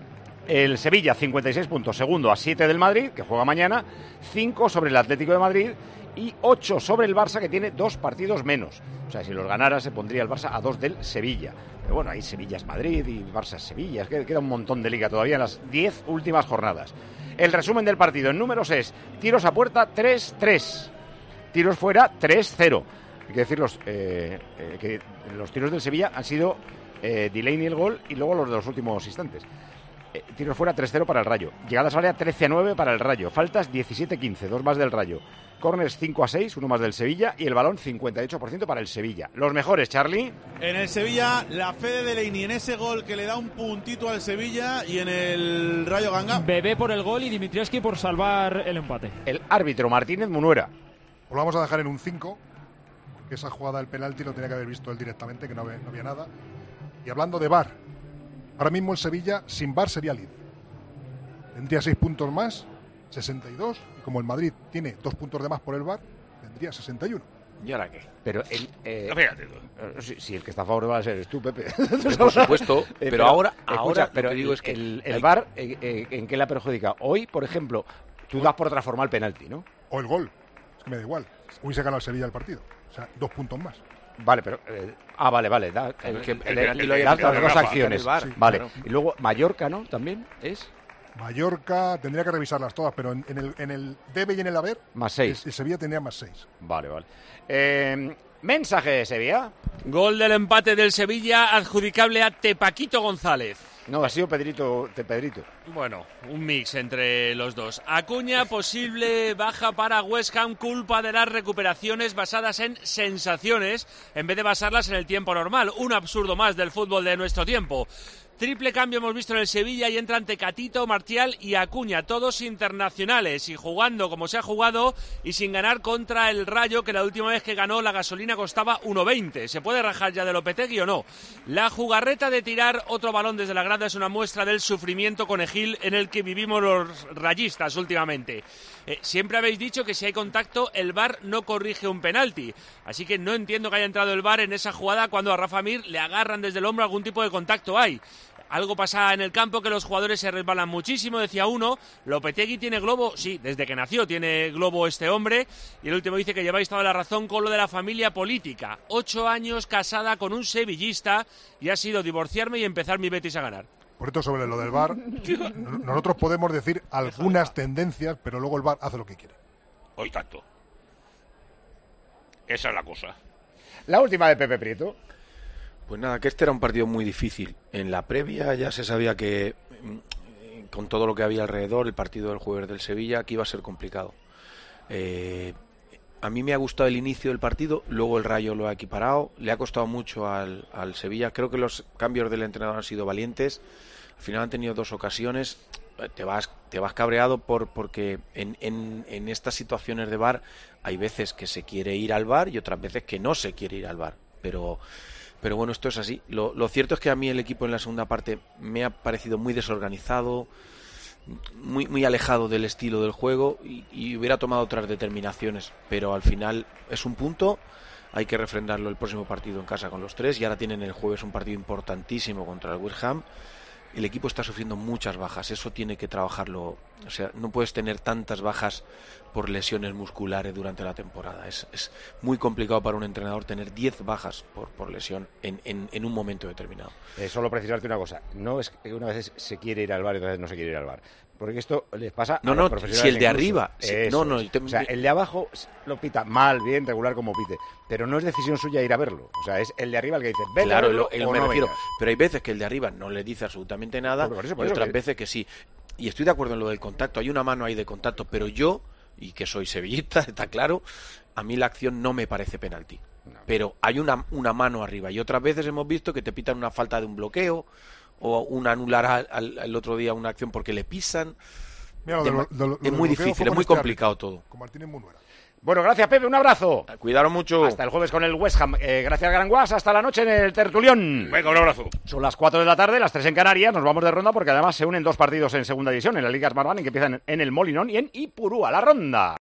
El Sevilla, cincuenta y seis puntos, segundo a siete del Madrid, que juega mañana, cinco sobre el Atlético de Madrid y ocho sobre el Barça, que tiene dos partidos menos. O sea, si los ganara se pondría el Barça a dos del Sevilla. Pero bueno, ahí Sevilla es Madrid y Barça es Sevilla. Es que queda un montón de liga todavía en las diez últimas jornadas. El resumen del partido en números es: tiros a puerta tres tres, tiros fuera tres cero. Hay que decir, los, eh, eh, que los tiros del Sevilla han sido eh, Delaney el gol y luego los de los últimos instantes. Eh, tiros fuera tres cero para el Rayo. Llegadas al área trece a nueve para el Rayo. Faltas diecisiete a quince, dos más del Rayo. Corners cinco a seis, uno más del Sevilla. Y el balón cincuenta y ocho por ciento para el Sevilla. Los mejores, Charlie. En el Sevilla, la fe de Delaney en ese gol que le da un puntito al Sevilla. Y en el Rayo Ganga, Bebé por el gol y Dimitrievski por salvar el empate. El árbitro Martínez Munuera. Pues lo vamos a dejar en un cinco, porque esa jugada del penalti lo tenía que haber visto él directamente, que no había, no había nada. Y hablando de V A R, ahora mismo el Sevilla sin V A R sería líder. Tendría seis puntos más, sesenta y dos, y como el Madrid tiene dos puntos de más por el V A R, tendría sesenta y uno. ¿Y ahora qué? Pero el, eh, No, fíjate tú. eh, si, si el que está a favor va a ser eres tú, Pepe. Por supuesto, Eh, pero ahora- escucha, ahora lo pero que digo el, es que el, el hay- V A R, eh, eh, ¿en qué la perjudica? Hoy, por ejemplo, tú das por transformar el penalti, ¿no? O el gol, es que me da igual. Hoy se gana el Sevilla el partido, o sea, dos puntos más. Vale, pero... eh, ah, vale, vale. Da, El el, que- el- el el- penalti lo el- haya das pitado las dos Rafa, acciones. el V A R, Sí, vale. claro. Y luego Mallorca, ¿no? También es... Mallorca, tendría que revisarlas todas, pero en, en el, en el debe y en el haber, Más seis. el, el Sevilla tendría más seis. Vale, vale. Eh, mensaje de Sevilla. Gol del empate del Sevilla adjudicable a Tepaquito González. No, ha sido Pedrito, de Pedrito. Bueno, un mix entre los dos. Acuña, posible baja para West Ham, culpa de las recuperaciones basadas en sensaciones en vez de basarlas en el tiempo normal. Un absurdo más del fútbol de nuestro tiempo. Triple cambio hemos visto en el Sevilla y entran Tecatito, Martial y Acuña, todos internacionales y jugando como se ha jugado y sin ganar contra el Rayo, que la última vez que ganó la gasolina costaba uno veinte. ¿Se puede rajar ya de Lopetegui o no? La jugarreta de tirar otro balón desde la grada es una muestra del sufrimiento conejil en el que vivimos los rayistas últimamente. Eh, siempre habéis dicho que si hay contacto el V A R no corrige un penalti, así que no entiendo que haya entrado el V A R en esa jugada cuando a Rafa Mir le agarran desde el hombro, algún tipo de contacto hay. Algo pasa en el campo, que los jugadores se resbalan muchísimo, decía uno. Lopetegui tiene globo, sí, desde que nació tiene globo este hombre. Y el último dice que lleváis toda la razón con lo de la familia política. Ocho años casada con un sevillista y ha sido divorciarme y empezar mi Betis a ganar. Por esto, sobre lo del V A R, no- nosotros podemos decir algunas tendencias, pero luego el V A R hace lo que quiere. Hoy tanto. Esa es la cosa. La última de Pepe Prieto. Pues nada, que este era un partido muy difícil. En la previa ya se sabía que, mm, con todo lo que había alrededor, el partido del jueves del Sevilla, que iba a ser complicado. Eh, a mí me ha gustado el inicio del partido, luego el Rayo lo ha equiparado, le ha costado mucho al, al Sevilla. Creo que los cambios del entrenador han sido valientes. Al final han tenido dos ocasiones. Te vas, te vas cabreado por porque en, en, en estas situaciones de V A R hay veces que se quiere ir al V A R y otras veces que no se quiere ir al V A R. Pero, pero bueno, esto es así. Lo, lo cierto es que a mí el equipo en la segunda parte me ha parecido muy desorganizado, muy, muy alejado del estilo del juego y, y hubiera tomado otras determinaciones. Pero al final es un punto. Hay que refrendarlo el próximo partido en casa con los tres y ahora tienen el jueves un partido importantísimo contra el West Ham. El equipo está sufriendo muchas bajas, eso tiene que trabajarlo. O sea, no puedes tener tantas bajas por lesiones musculares durante la temporada. Es, es muy complicado para un entrenador tener diez bajas por, por lesión en, en, en un momento determinado. Eh, solo precisarte una cosa, no es que una vez se quiere ir al bar y otra vez no se quiere ir al bar. Porque esto les pasa no, a los no, profesionales. Si el de incluso. arriba, si, no, no, te, o sea, el de abajo lo pita mal, bien, regular como pite, pero no es decisión suya ir a verlo. O sea, es el de arriba el que dice, vete claro, a verlo, lo, o me no refiero, vengas. Pero hay veces que el de arriba no le dice absolutamente nada, por eso, por y otras que... veces que sí. Y estoy de acuerdo en lo del contacto, hay una mano ahí de contacto, pero yo, y que soy sevillista, está claro, a mí la acción no me parece penalti. No. Pero hay una, una mano arriba, y otras veces hemos visto que te pitan una falta de un bloqueo, o un anular al, al, al otro día una acción porque le pisan. Mira, de, de, de, de, es muy difícil, es muy complicado todo. Con Martínez Munuera. Bueno, gracias Pepe, un abrazo. Cuidaros mucho. Hasta el jueves con el West Ham. Eh, gracias Garanguas, hasta la noche en el Tertulión. Venga, un abrazo. Son las cuatro de la tarde, las tres en Canarias. Nos vamos de ronda porque además se unen dos partidos en segunda división, en la Liga Smartbank, que empiezan en el Molinón y en Ipurúa, la ronda.